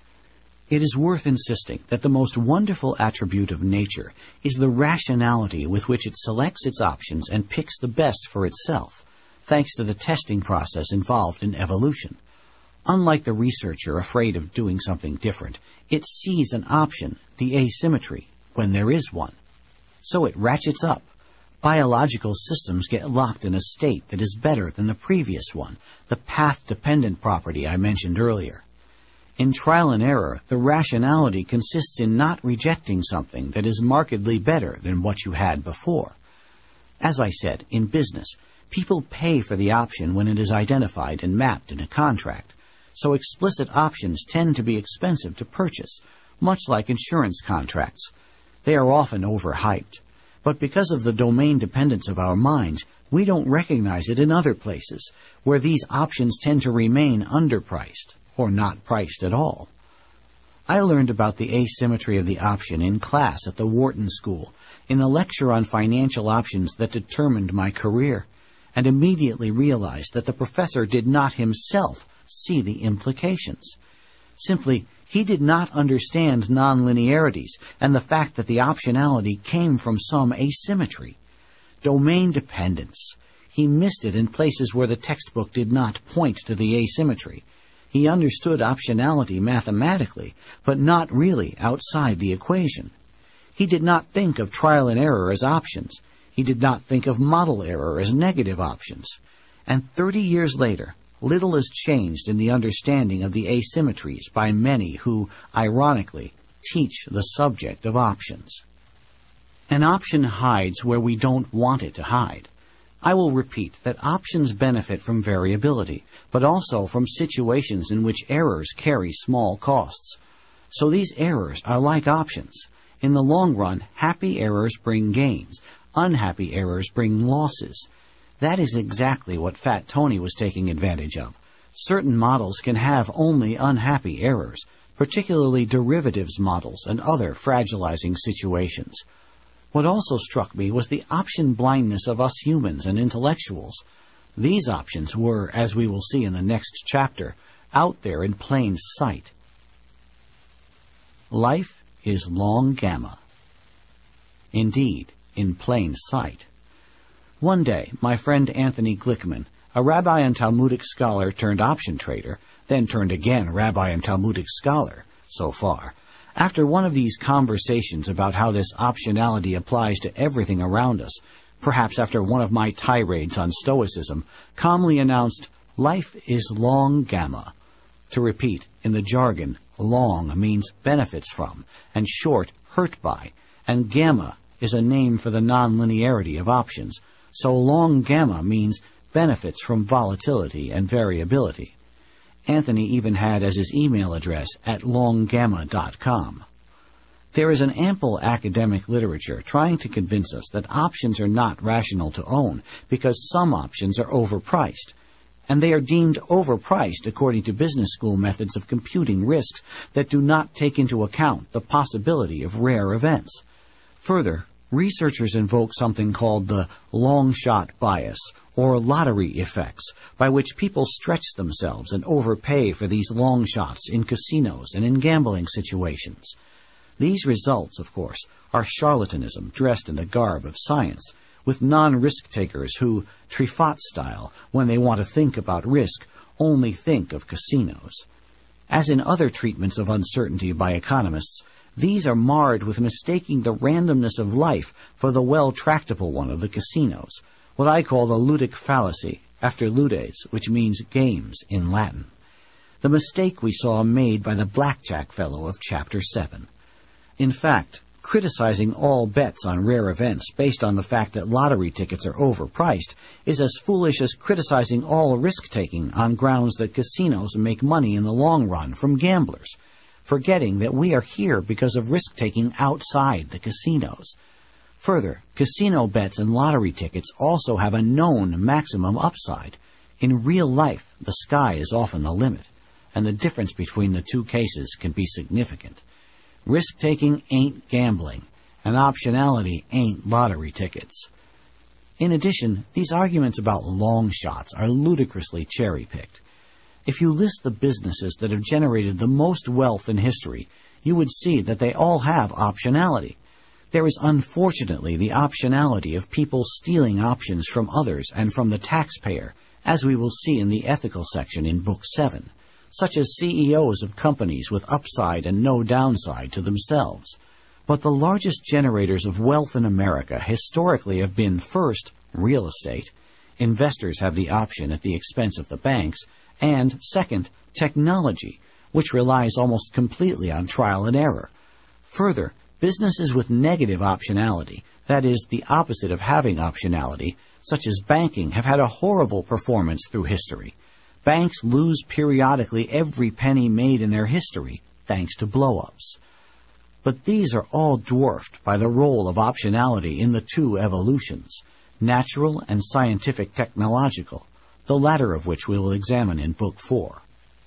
It is worth insisting that the most wonderful attribute of nature is the rationality with which it selects its options and picks the best for itself, thanks to the testing process involved in evolution. Unlike the researcher afraid of doing something different, it sees an option, the asymmetry, when there is one. So it ratchets up. Biological systems get locked in a state that is better than the previous one, the path-dependent property I mentioned earlier. In trial and error, the rationality consists in not rejecting something that is markedly better than what you had before. As I said, in business, people pay for the option when it is identified and mapped in a contract, so explicit options tend to be expensive to purchase, much like insurance contracts. They are often overhyped, but because of the domain dependence of our minds, we don't recognize it in other places, where these options tend to remain underpriced, or not priced at all. I learned about the asymmetry of the option in class at the Wharton School, in a lecture on financial options that determined my career, and immediately realized that the professor did not himself see the implications. Simply, he did not understand nonlinearities and the fact that the optionality came from some asymmetry. Domain dependence. He missed it in places where the textbook did not point to the asymmetry. He understood optionality mathematically, but not really outside the equation. He did not think of trial and error as options. He did not think of model error as negative options. And thirty years later, little has changed in the understanding of the asymmetries by many who, ironically, teach the subject of options. An option hides where we don't want it to hide. I will repeat that options benefit from variability, but also from situations in which errors carry small costs. So these errors are like options. In the long run, happy errors bring gains. Unhappy errors bring losses. That is exactly what Fat Tony was taking advantage of. Certain models can have only unhappy errors, particularly derivatives models and other fragilizing situations. What also struck me was the option blindness of us humans and intellectuals. These options were, as we will see in the next chapter, out there in plain sight. Life is long gamma. Indeed, in plain sight. One day, my friend Anthony Glickman, a rabbi and Talmudic scholar turned option trader, then turned again rabbi and Talmudic scholar, so far, after one of these conversations about how this optionality applies to everything around us, perhaps after one of my tirades on Stoicism, calmly announced, "Life is long gamma." To repeat, in the jargon, long means benefits from, and short, hurt by, and gamma is a name for the nonlinearity of options, so long gamma means benefits from volatility and variability. Anthony even had as his email address at long gamma dot com. There is an ample academic literature trying to convince us that options are not rational to own because some options are overpriced, and they are deemed overpriced according to business school methods of computing risks that do not take into account the possibility of rare events. Further, researchers invoke something called the long-shot bias, or lottery effects, by which people stretch themselves and overpay for these long shots in casinos and in gambling situations. These results, of course, are charlatanism dressed in the garb of science, with non-risk takers who, Trifot style, when they want to think about risk, only think of casinos. As in other treatments of uncertainty by economists, these are marred with mistaking the randomness of life for the well-tractable one of the casinos, what I call the ludic fallacy, after ludes, which means games in Latin. The mistake we saw made by the blackjack fellow of Chapter seven. In fact, criticizing all bets on rare events based on the fact that lottery tickets are overpriced is as foolish as criticizing all risk-taking on grounds that casinos make money in the long run from gamblers, forgetting that we are here because of risk-taking outside the casinos. Further, casino bets and lottery tickets also have a known maximum upside. In real life, the sky is often the limit, and the difference between the two cases can be significant. Risk-taking ain't gambling, and optionality ain't lottery tickets. In addition, these arguments about long shots are ludicrously cherry-picked. If you list the businesses that have generated the most wealth in history, you would see that they all have optionality. There is unfortunately the optionality of people stealing options from others and from the taxpayer, as we will see in the ethical section in Book seven, such as C E Os of companies with upside and no downside to themselves. But the largest generators of wealth in America historically have been, first, real estate. Investors have the option at the expense of the banks, and, second, technology, which relies almost completely on trial and error. Further, businesses with negative optionality, that is, the opposite of having optionality, such as banking, have had a horrible performance through history. Banks lose periodically every penny made in their history, thanks to blow-ups. But these are all dwarfed by the role of optionality in the two evolutions, natural and scientific technological, the latter of which we will examine in Book four.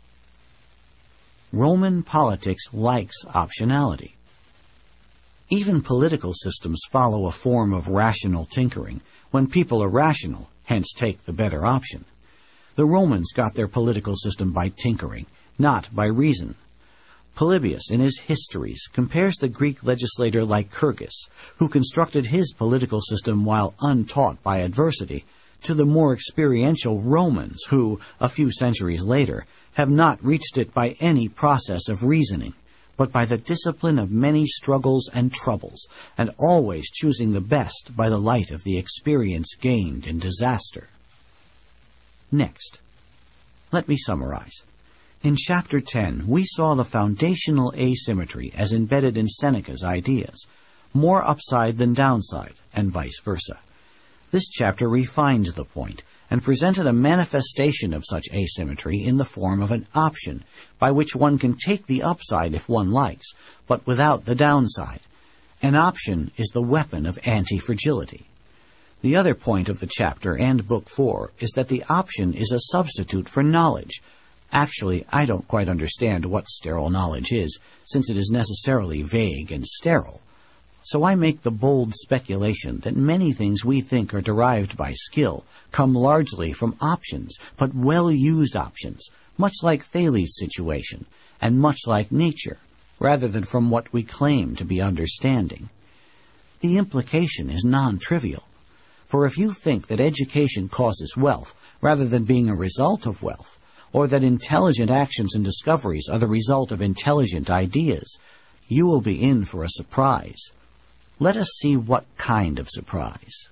Roman politics likes optionality. Even political systems follow a form of rational tinkering, when people are rational, hence take the better option. The Romans got their political system by tinkering, not by reason. Polybius, in his Histories, compares the Greek legislator Lycurgus, who constructed his political system while untaught by adversity, to the more experiential Romans who, a few centuries later, have not reached it by any process of reasoning, but by the discipline of many struggles and troubles, and always choosing the best by the light of the experience gained in disaster. Next, let me summarize. In Chapter ten, we saw the foundational asymmetry as embedded in Seneca's ideas, more upside than downside, and vice versa. This chapter refined the point and presented a manifestation of such asymmetry in the form of an option, by which one can take the upside if one likes, but without the downside. An option is the weapon of anti-fragility. The other point of the chapter and Book four is that the option is a substitute for knowledge. Actually, I don't quite understand what sterile knowledge is, since it is necessarily vague and sterile. So I make the bold speculation that many things we think are derived by skill come largely from options, but well-used options, much like Thales' situation, and much like nature, rather than from what we claim to be understanding. The implication is non-trivial. For if you think that education causes wealth rather than being a result of wealth, or that intelligent actions and discoveries are the result of intelligent ideas, you will be in for a surprise. Let us see what kind of surprise.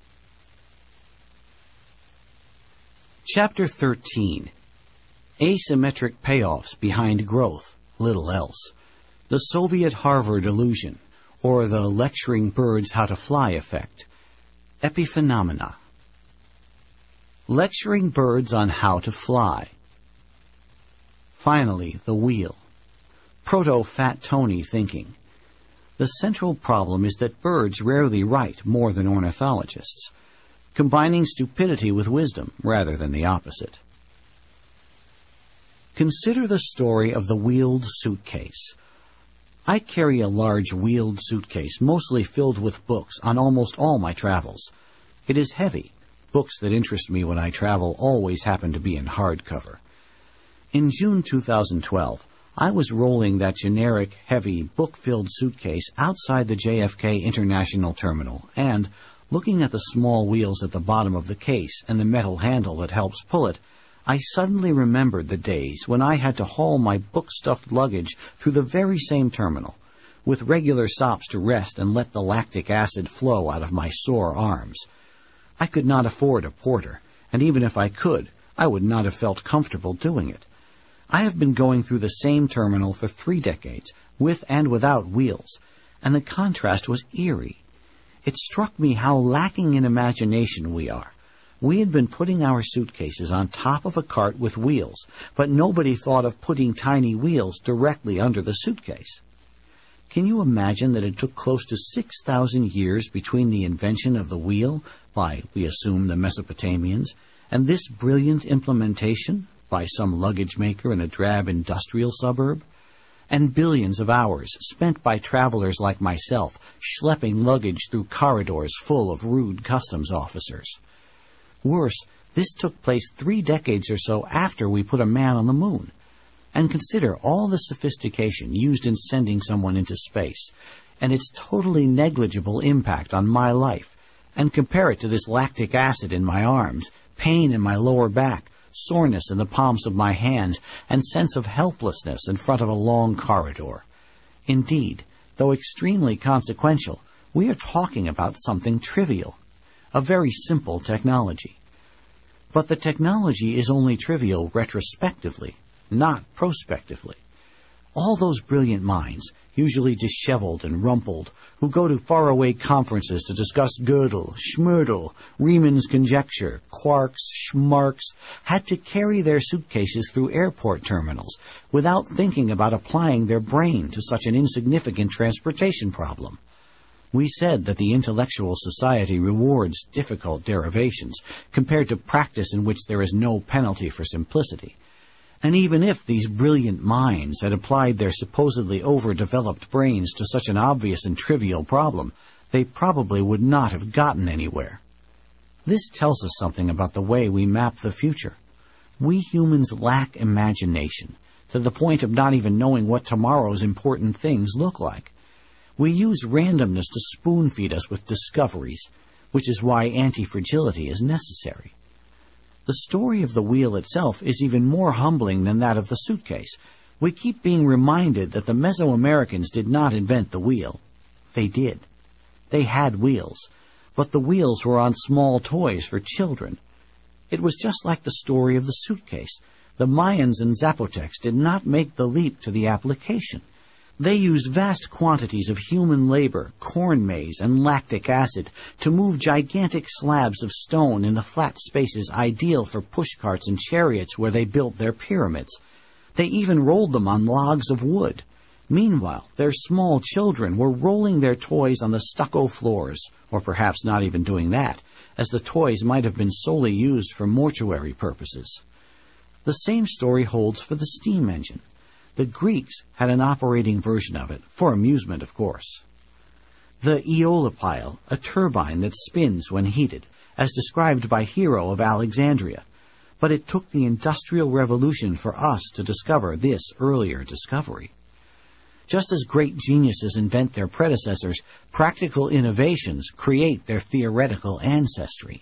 Chapter thirteen. Asymmetric Payoffs Behind Growth, Little Else. The Soviet Harvard Illusion, or the Lecturing Birds How to Fly Effect. Epiphenomena. Lecturing birds on how to fly. Finally, the wheel. Proto-Fat Tony thinking. The central problem is that birds rarely write more than ornithologists, combining stupidity with wisdom rather than the opposite. Consider the story of the wheeled suitcase. I carry a large wheeled suitcase, mostly filled with books, on almost all my travels. It is heavy. Books that interest me when I travel always happen to be in hardcover. In June two thousand twelve, I was rolling that generic, heavy, book-filled suitcase outside the J F K International Terminal, and, looking at the small wheels at the bottom of the case and the metal handle that helps pull it, I suddenly remembered the days when I had to haul my book-stuffed luggage through the very same terminal, with regular stops to rest and let the lactic acid flow out of my sore arms. I could not afford a porter, and even if I could, I would not have felt comfortable doing it. I have been going through the same terminal for three decades, with and without wheels, and the contrast was eerie. It struck me how lacking in imagination we are. We had been putting our suitcases on top of a cart with wheels, but nobody thought of putting tiny wheels directly under the suitcase. Can you imagine that it took close to six thousand years between the invention of the wheel, by, we assume, the Mesopotamians, and this brilliant implementation, by some luggage maker in a drab industrial suburb? And billions of hours spent by travelers like myself, schlepping luggage through corridors full of rude customs officers. Worse, this took place three decades or so after we put a man on the moon. And consider all the sophistication used in sending someone into space, and its totally negligible impact on my life, and compare it to this lactic acid in my arms, pain in my lower back, soreness in the palms of my hands, and sense of helplessness in front of a long corridor. Indeed, though extremely consequential, we are talking about something trivial, a very simple technology. But the technology is only trivial retrospectively, not prospectively. All those brilliant minds, usually disheveled and rumpled, who go to faraway conferences to discuss Gödel, Schmödel, Riemann's conjecture, quarks, schmarks, had to carry their suitcases through airport terminals without thinking about applying their brain to such an insignificant transportation problem. We said that the intellectual society rewards difficult derivations compared to practice in which there is no penalty for simplicity. And even if these brilliant minds had applied their supposedly overdeveloped brains to such an obvious and trivial problem, they probably would not have gotten anywhere. This tells us something about the way we map the future. We humans lack imagination, to the point of not even knowing what tomorrow's important things look like. We use randomness to spoon-feed us with discoveries, which is why anti-fragility is necessary. The story of the wheel itself is even more humbling than that of the suitcase. We keep being reminded that the Mesoamericans did not invent the wheel. They did. They had wheels, but the wheels were on small toys for children. It was just like the story of the suitcase. The Mayans and Zapotecs did not make the leap to the application. They used vast quantities of human labor, corn maize, and lactic acid to move gigantic slabs of stone in the flat spaces ideal for pushcarts and chariots where they built their pyramids. They even rolled them on logs of wood. Meanwhile, their small children were rolling their toys on the stucco floors, or perhaps not even doing that, as the toys might have been solely used for mortuary purposes. The same story holds for the steam engine. The Greeks had an operating version of it, for amusement, of course. The eolipile, a turbine that spins when heated, as described by Hero of Alexandria. But it took the Industrial Revolution for us to discover this earlier discovery. Just as great geniuses invent their predecessors, practical innovations create their theoretical ancestry.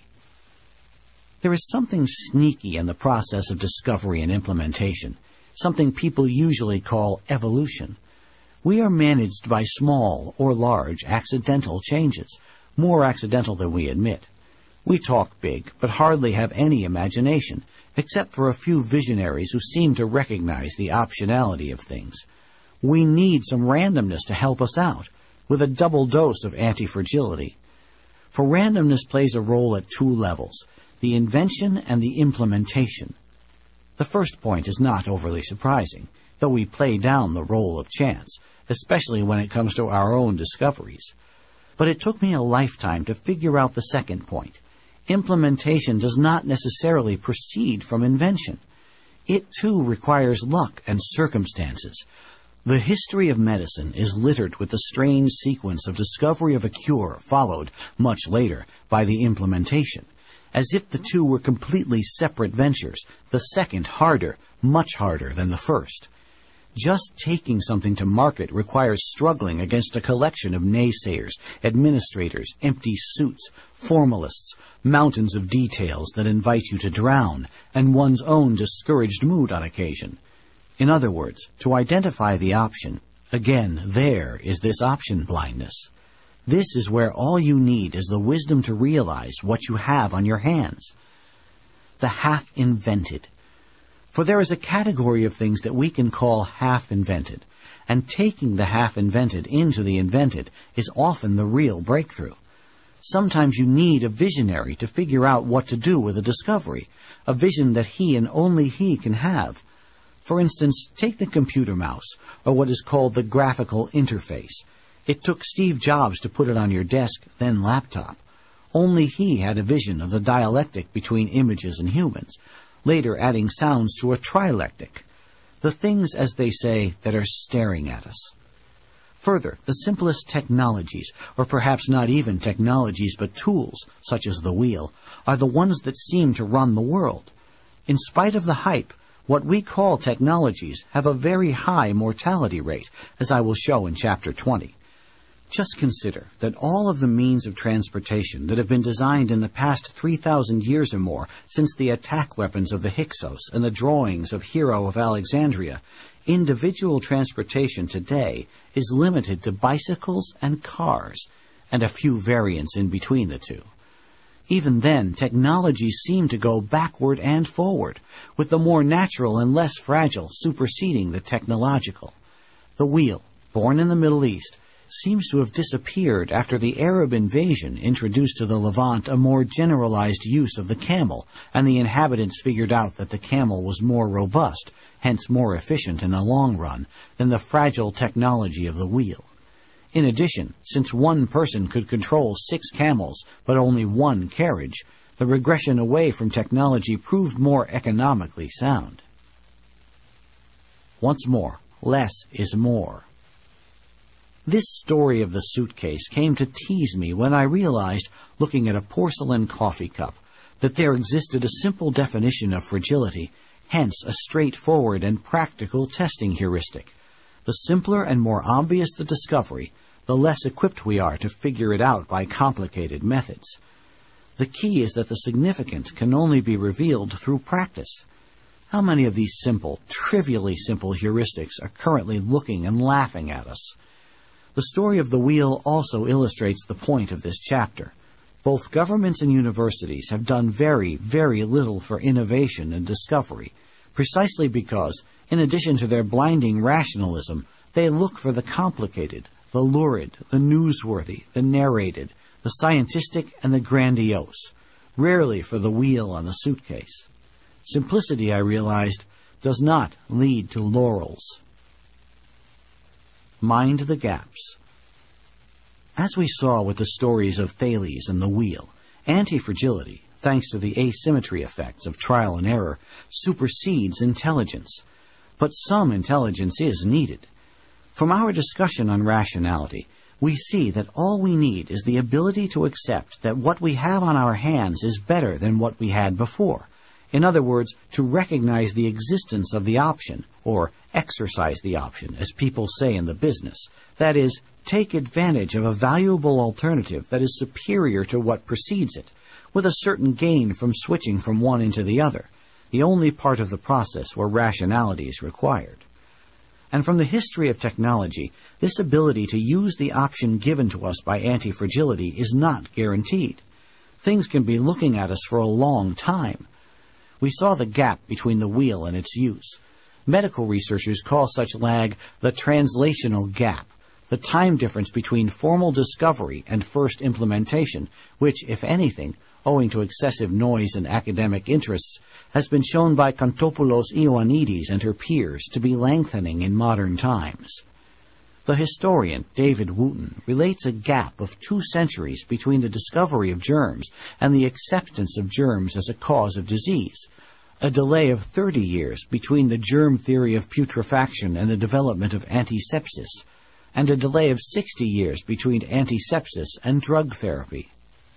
There is something sneaky in the process of discovery and implementation, something people usually call evolution. We are managed by small or large accidental changes, more accidental than we admit. We talk big, but hardly have any imagination, except for a few visionaries who seem to recognize the optionality of things. We need some randomness to help us out, with a double dose of anti-fragility. For randomness plays a role at two levels, the invention and the implementation. The first point is not overly surprising, though we play down the role of chance, especially when it comes to our own discoveries. But it took me a lifetime to figure out the second point. Implementation does not necessarily proceed from invention. It, too, requires luck and circumstances. The history of medicine is littered with the strange sequence of discovery of a cure followed, much later, by the implementation. As if the two were completely separate ventures, the second harder, much harder than the first. Just taking something to market requires struggling against a collection of naysayers, administrators, empty suits, formalists, mountains of details that invite you to drown, and one's own discouraged mood on occasion. In other words, to identify the option, again, there is this option blindness. This is where all you need is the wisdom to realize what you have on your hands. The half-invented. For there is a category of things that we can call half-invented, and taking the half-invented into the invented is often the real breakthrough. Sometimes you need a visionary to figure out what to do with a discovery, a vision that he and only he can have. For instance, take the computer mouse, or what is called the graphical interface. It took Steve Jobs to put it on your desk, then laptop. Only he had a vision of the dialectic between images and humans, later adding sounds to a trilectic. The things, as they say, that are staring at us. Further, the simplest technologies, or perhaps not even technologies but tools, such as the wheel, are the ones that seem to run the world. In spite of the hype, what we call technologies have a very high mortality rate, as I will show in Chapter twenty. Just consider that all of the means of transportation that have been designed in the past three thousand years or more, since the attack weapons of the Hyksos and the drawings of Hero of Alexandria, individual transportation today is limited to bicycles and cars, and a few variants in between the two. Even then, technologies seem to go backward and forward, with the more natural and less fragile superseding the technological. The wheel, born in the Middle East, seems to have disappeared after the Arab invasion introduced to the Levant a more generalized use of the camel, and the inhabitants figured out that the camel was more robust, hence more efficient in the long run, than the fragile technology of the wheel. In addition, since one person could control six camels but only one carriage, the regression away from technology proved more economically sound. Once more, less is more. This story of the suitcase came to tease me when I realized, looking at a porcelain coffee cup, that there existed a simple definition of fragility, hence a straightforward and practical testing heuristic. The simpler and more obvious the discovery, the less equipped we are to figure it out by complicated methods. The key is that the significance can only be revealed through practice. How many of these simple, trivially simple heuristics are currently looking and laughing at us? The story of the wheel also illustrates the point of this chapter. Both governments and universities have done very, very little for innovation and discovery, precisely because, in addition to their blinding rationalism, they look for the complicated, the lurid, the newsworthy, the narrated, the scientific, and the grandiose, rarely for the wheel on the suitcase. Simplicity, I realized, does not lead to laurels. Mind the gaps. As we saw with the stories of Thales and the wheel, anti-fragility, thanks to the asymmetry effects of trial and error, supersedes intelligence. But some intelligence is needed. From our discussion on rationality, we see that all we need is the ability to accept that what we have on our hands is better than what we had before. In other words, to recognize the existence of the option, or exercise the option, as people say in the business. That is, take advantage of a valuable alternative that is superior to what precedes it, with a certain gain from switching from one into the other, the only part of the process where rationality is required. And from the history of technology, this ability to use the option given to us by anti-fragility is not guaranteed. Things can be looking at us for a long time. We saw the gap between the wheel and its use. Medical researchers call such lag the translational gap, the time difference between formal discovery and first implementation, which, if anything, owing to excessive noise and academic interests, has been shown by Kontopoulos Ioannidis and her peers to be lengthening in modern times. The historian David Wooten relates a gap of two centuries between the discovery of germs and the acceptance of germs as a cause of disease, a delay of thirty years between the germ theory of putrefaction and the development of antisepsis, and a delay of sixty years between antisepsis and drug therapy.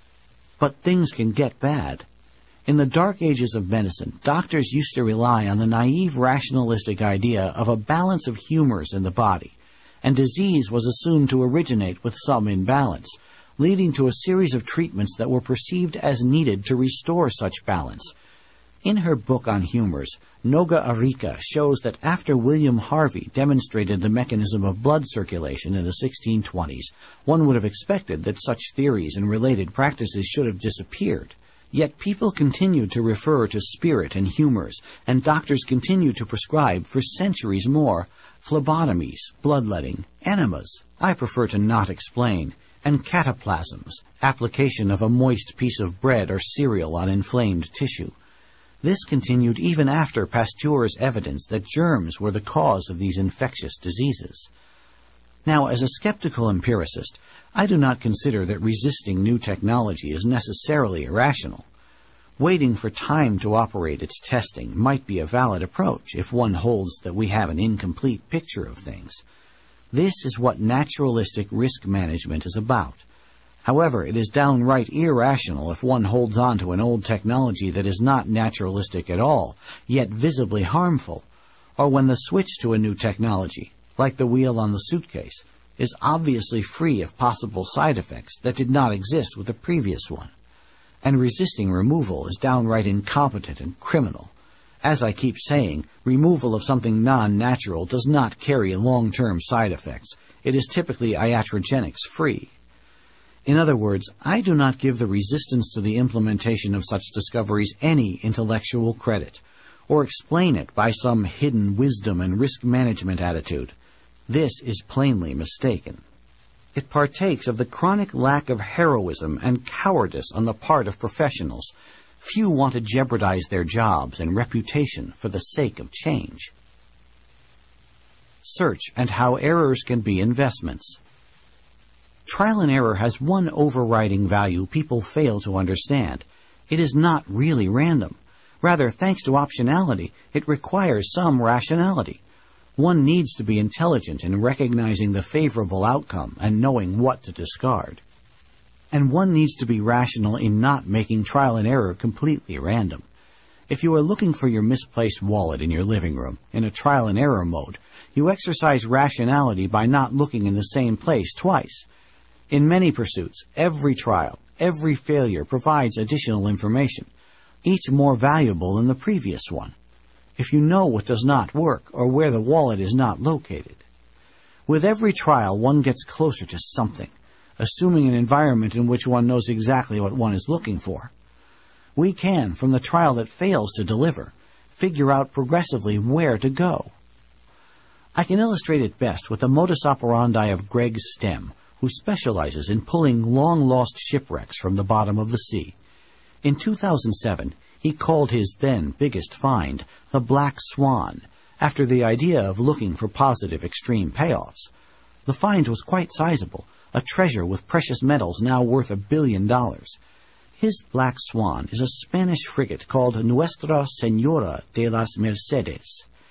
But things can get bad. In the dark ages of medicine, doctors used to rely on the naive rationalistic idea of a balance of humors in the body, and disease was assumed to originate with some imbalance, leading to a series of treatments that were perceived as needed to restore such balance. In her book on humors, Noga Arika shows that after William Harvey demonstrated the mechanism of blood circulation in the sixteen twenties, one would have expected that such theories and related practices should have disappeared. Yet people continue to refer to spirit and humors, and doctors continue to prescribe for centuries more phlebotomies, bloodletting, enemas, I prefer to not explain, and cataplasms, application of a moist piece of bread or cereal on inflamed tissue. This continued even after Pasteur's evidence that germs were the cause of these infectious diseases. Now, as a skeptical empiricist, I do not consider that resisting new technology is necessarily irrational. Waiting for time to operate its testing might be a valid approach if one holds that we have an incomplete picture of things. This is what naturalistic risk management is about. However, it is downright irrational if one holds on to an old technology that is not naturalistic at all, yet visibly harmful, or when the switch to a new technology, like the wheel on the suitcase, is obviously free of possible side effects that did not exist with the previous one. And resisting removal is downright incompetent and criminal. As I keep saying, removal of something non-natural does not carry long-term side effects. It is typically iatrogenics-free. In other words, I do not give the resistance to the implementation of such discoveries any intellectual credit, or explain it by some hidden wisdom and risk management attitude. This is plainly mistaken. It partakes of the chronic lack of heroism and cowardice on the part of professionals. Few want to jeopardize their jobs and reputation for the sake of change. Search and how errors can be investments. Trial and error has one overriding value people fail to understand. It is not really random. Rather, thanks to optionality, it requires some rationality. One needs to be intelligent in recognizing the favorable outcome and knowing what to discard. And one needs to be rational in not making trial and error completely random. If you are looking for your misplaced wallet in your living room in a trial and error mode, you exercise rationality by not looking in the same place twice. In many pursuits, every trial, every failure provides additional information, each more valuable than the previous one, if you know what does not work or where the wallet is not located. With every trial, one gets closer to something, assuming an environment in which one knows exactly what one is looking for. We can, from the trial that fails to deliver, figure out progressively where to go. I can illustrate it best with the modus operandi of Greg Stem, who specializes in pulling long-lost shipwrecks from the bottom of the sea. In two thousand seven, he called his then biggest find the Black Swan, after the idea of looking for positive extreme payoffs. The find was quite sizable, a treasure with precious metals now worth a billion dollars. His Black Swan is a Spanish frigate called Nuestra Señora de las Mercedes.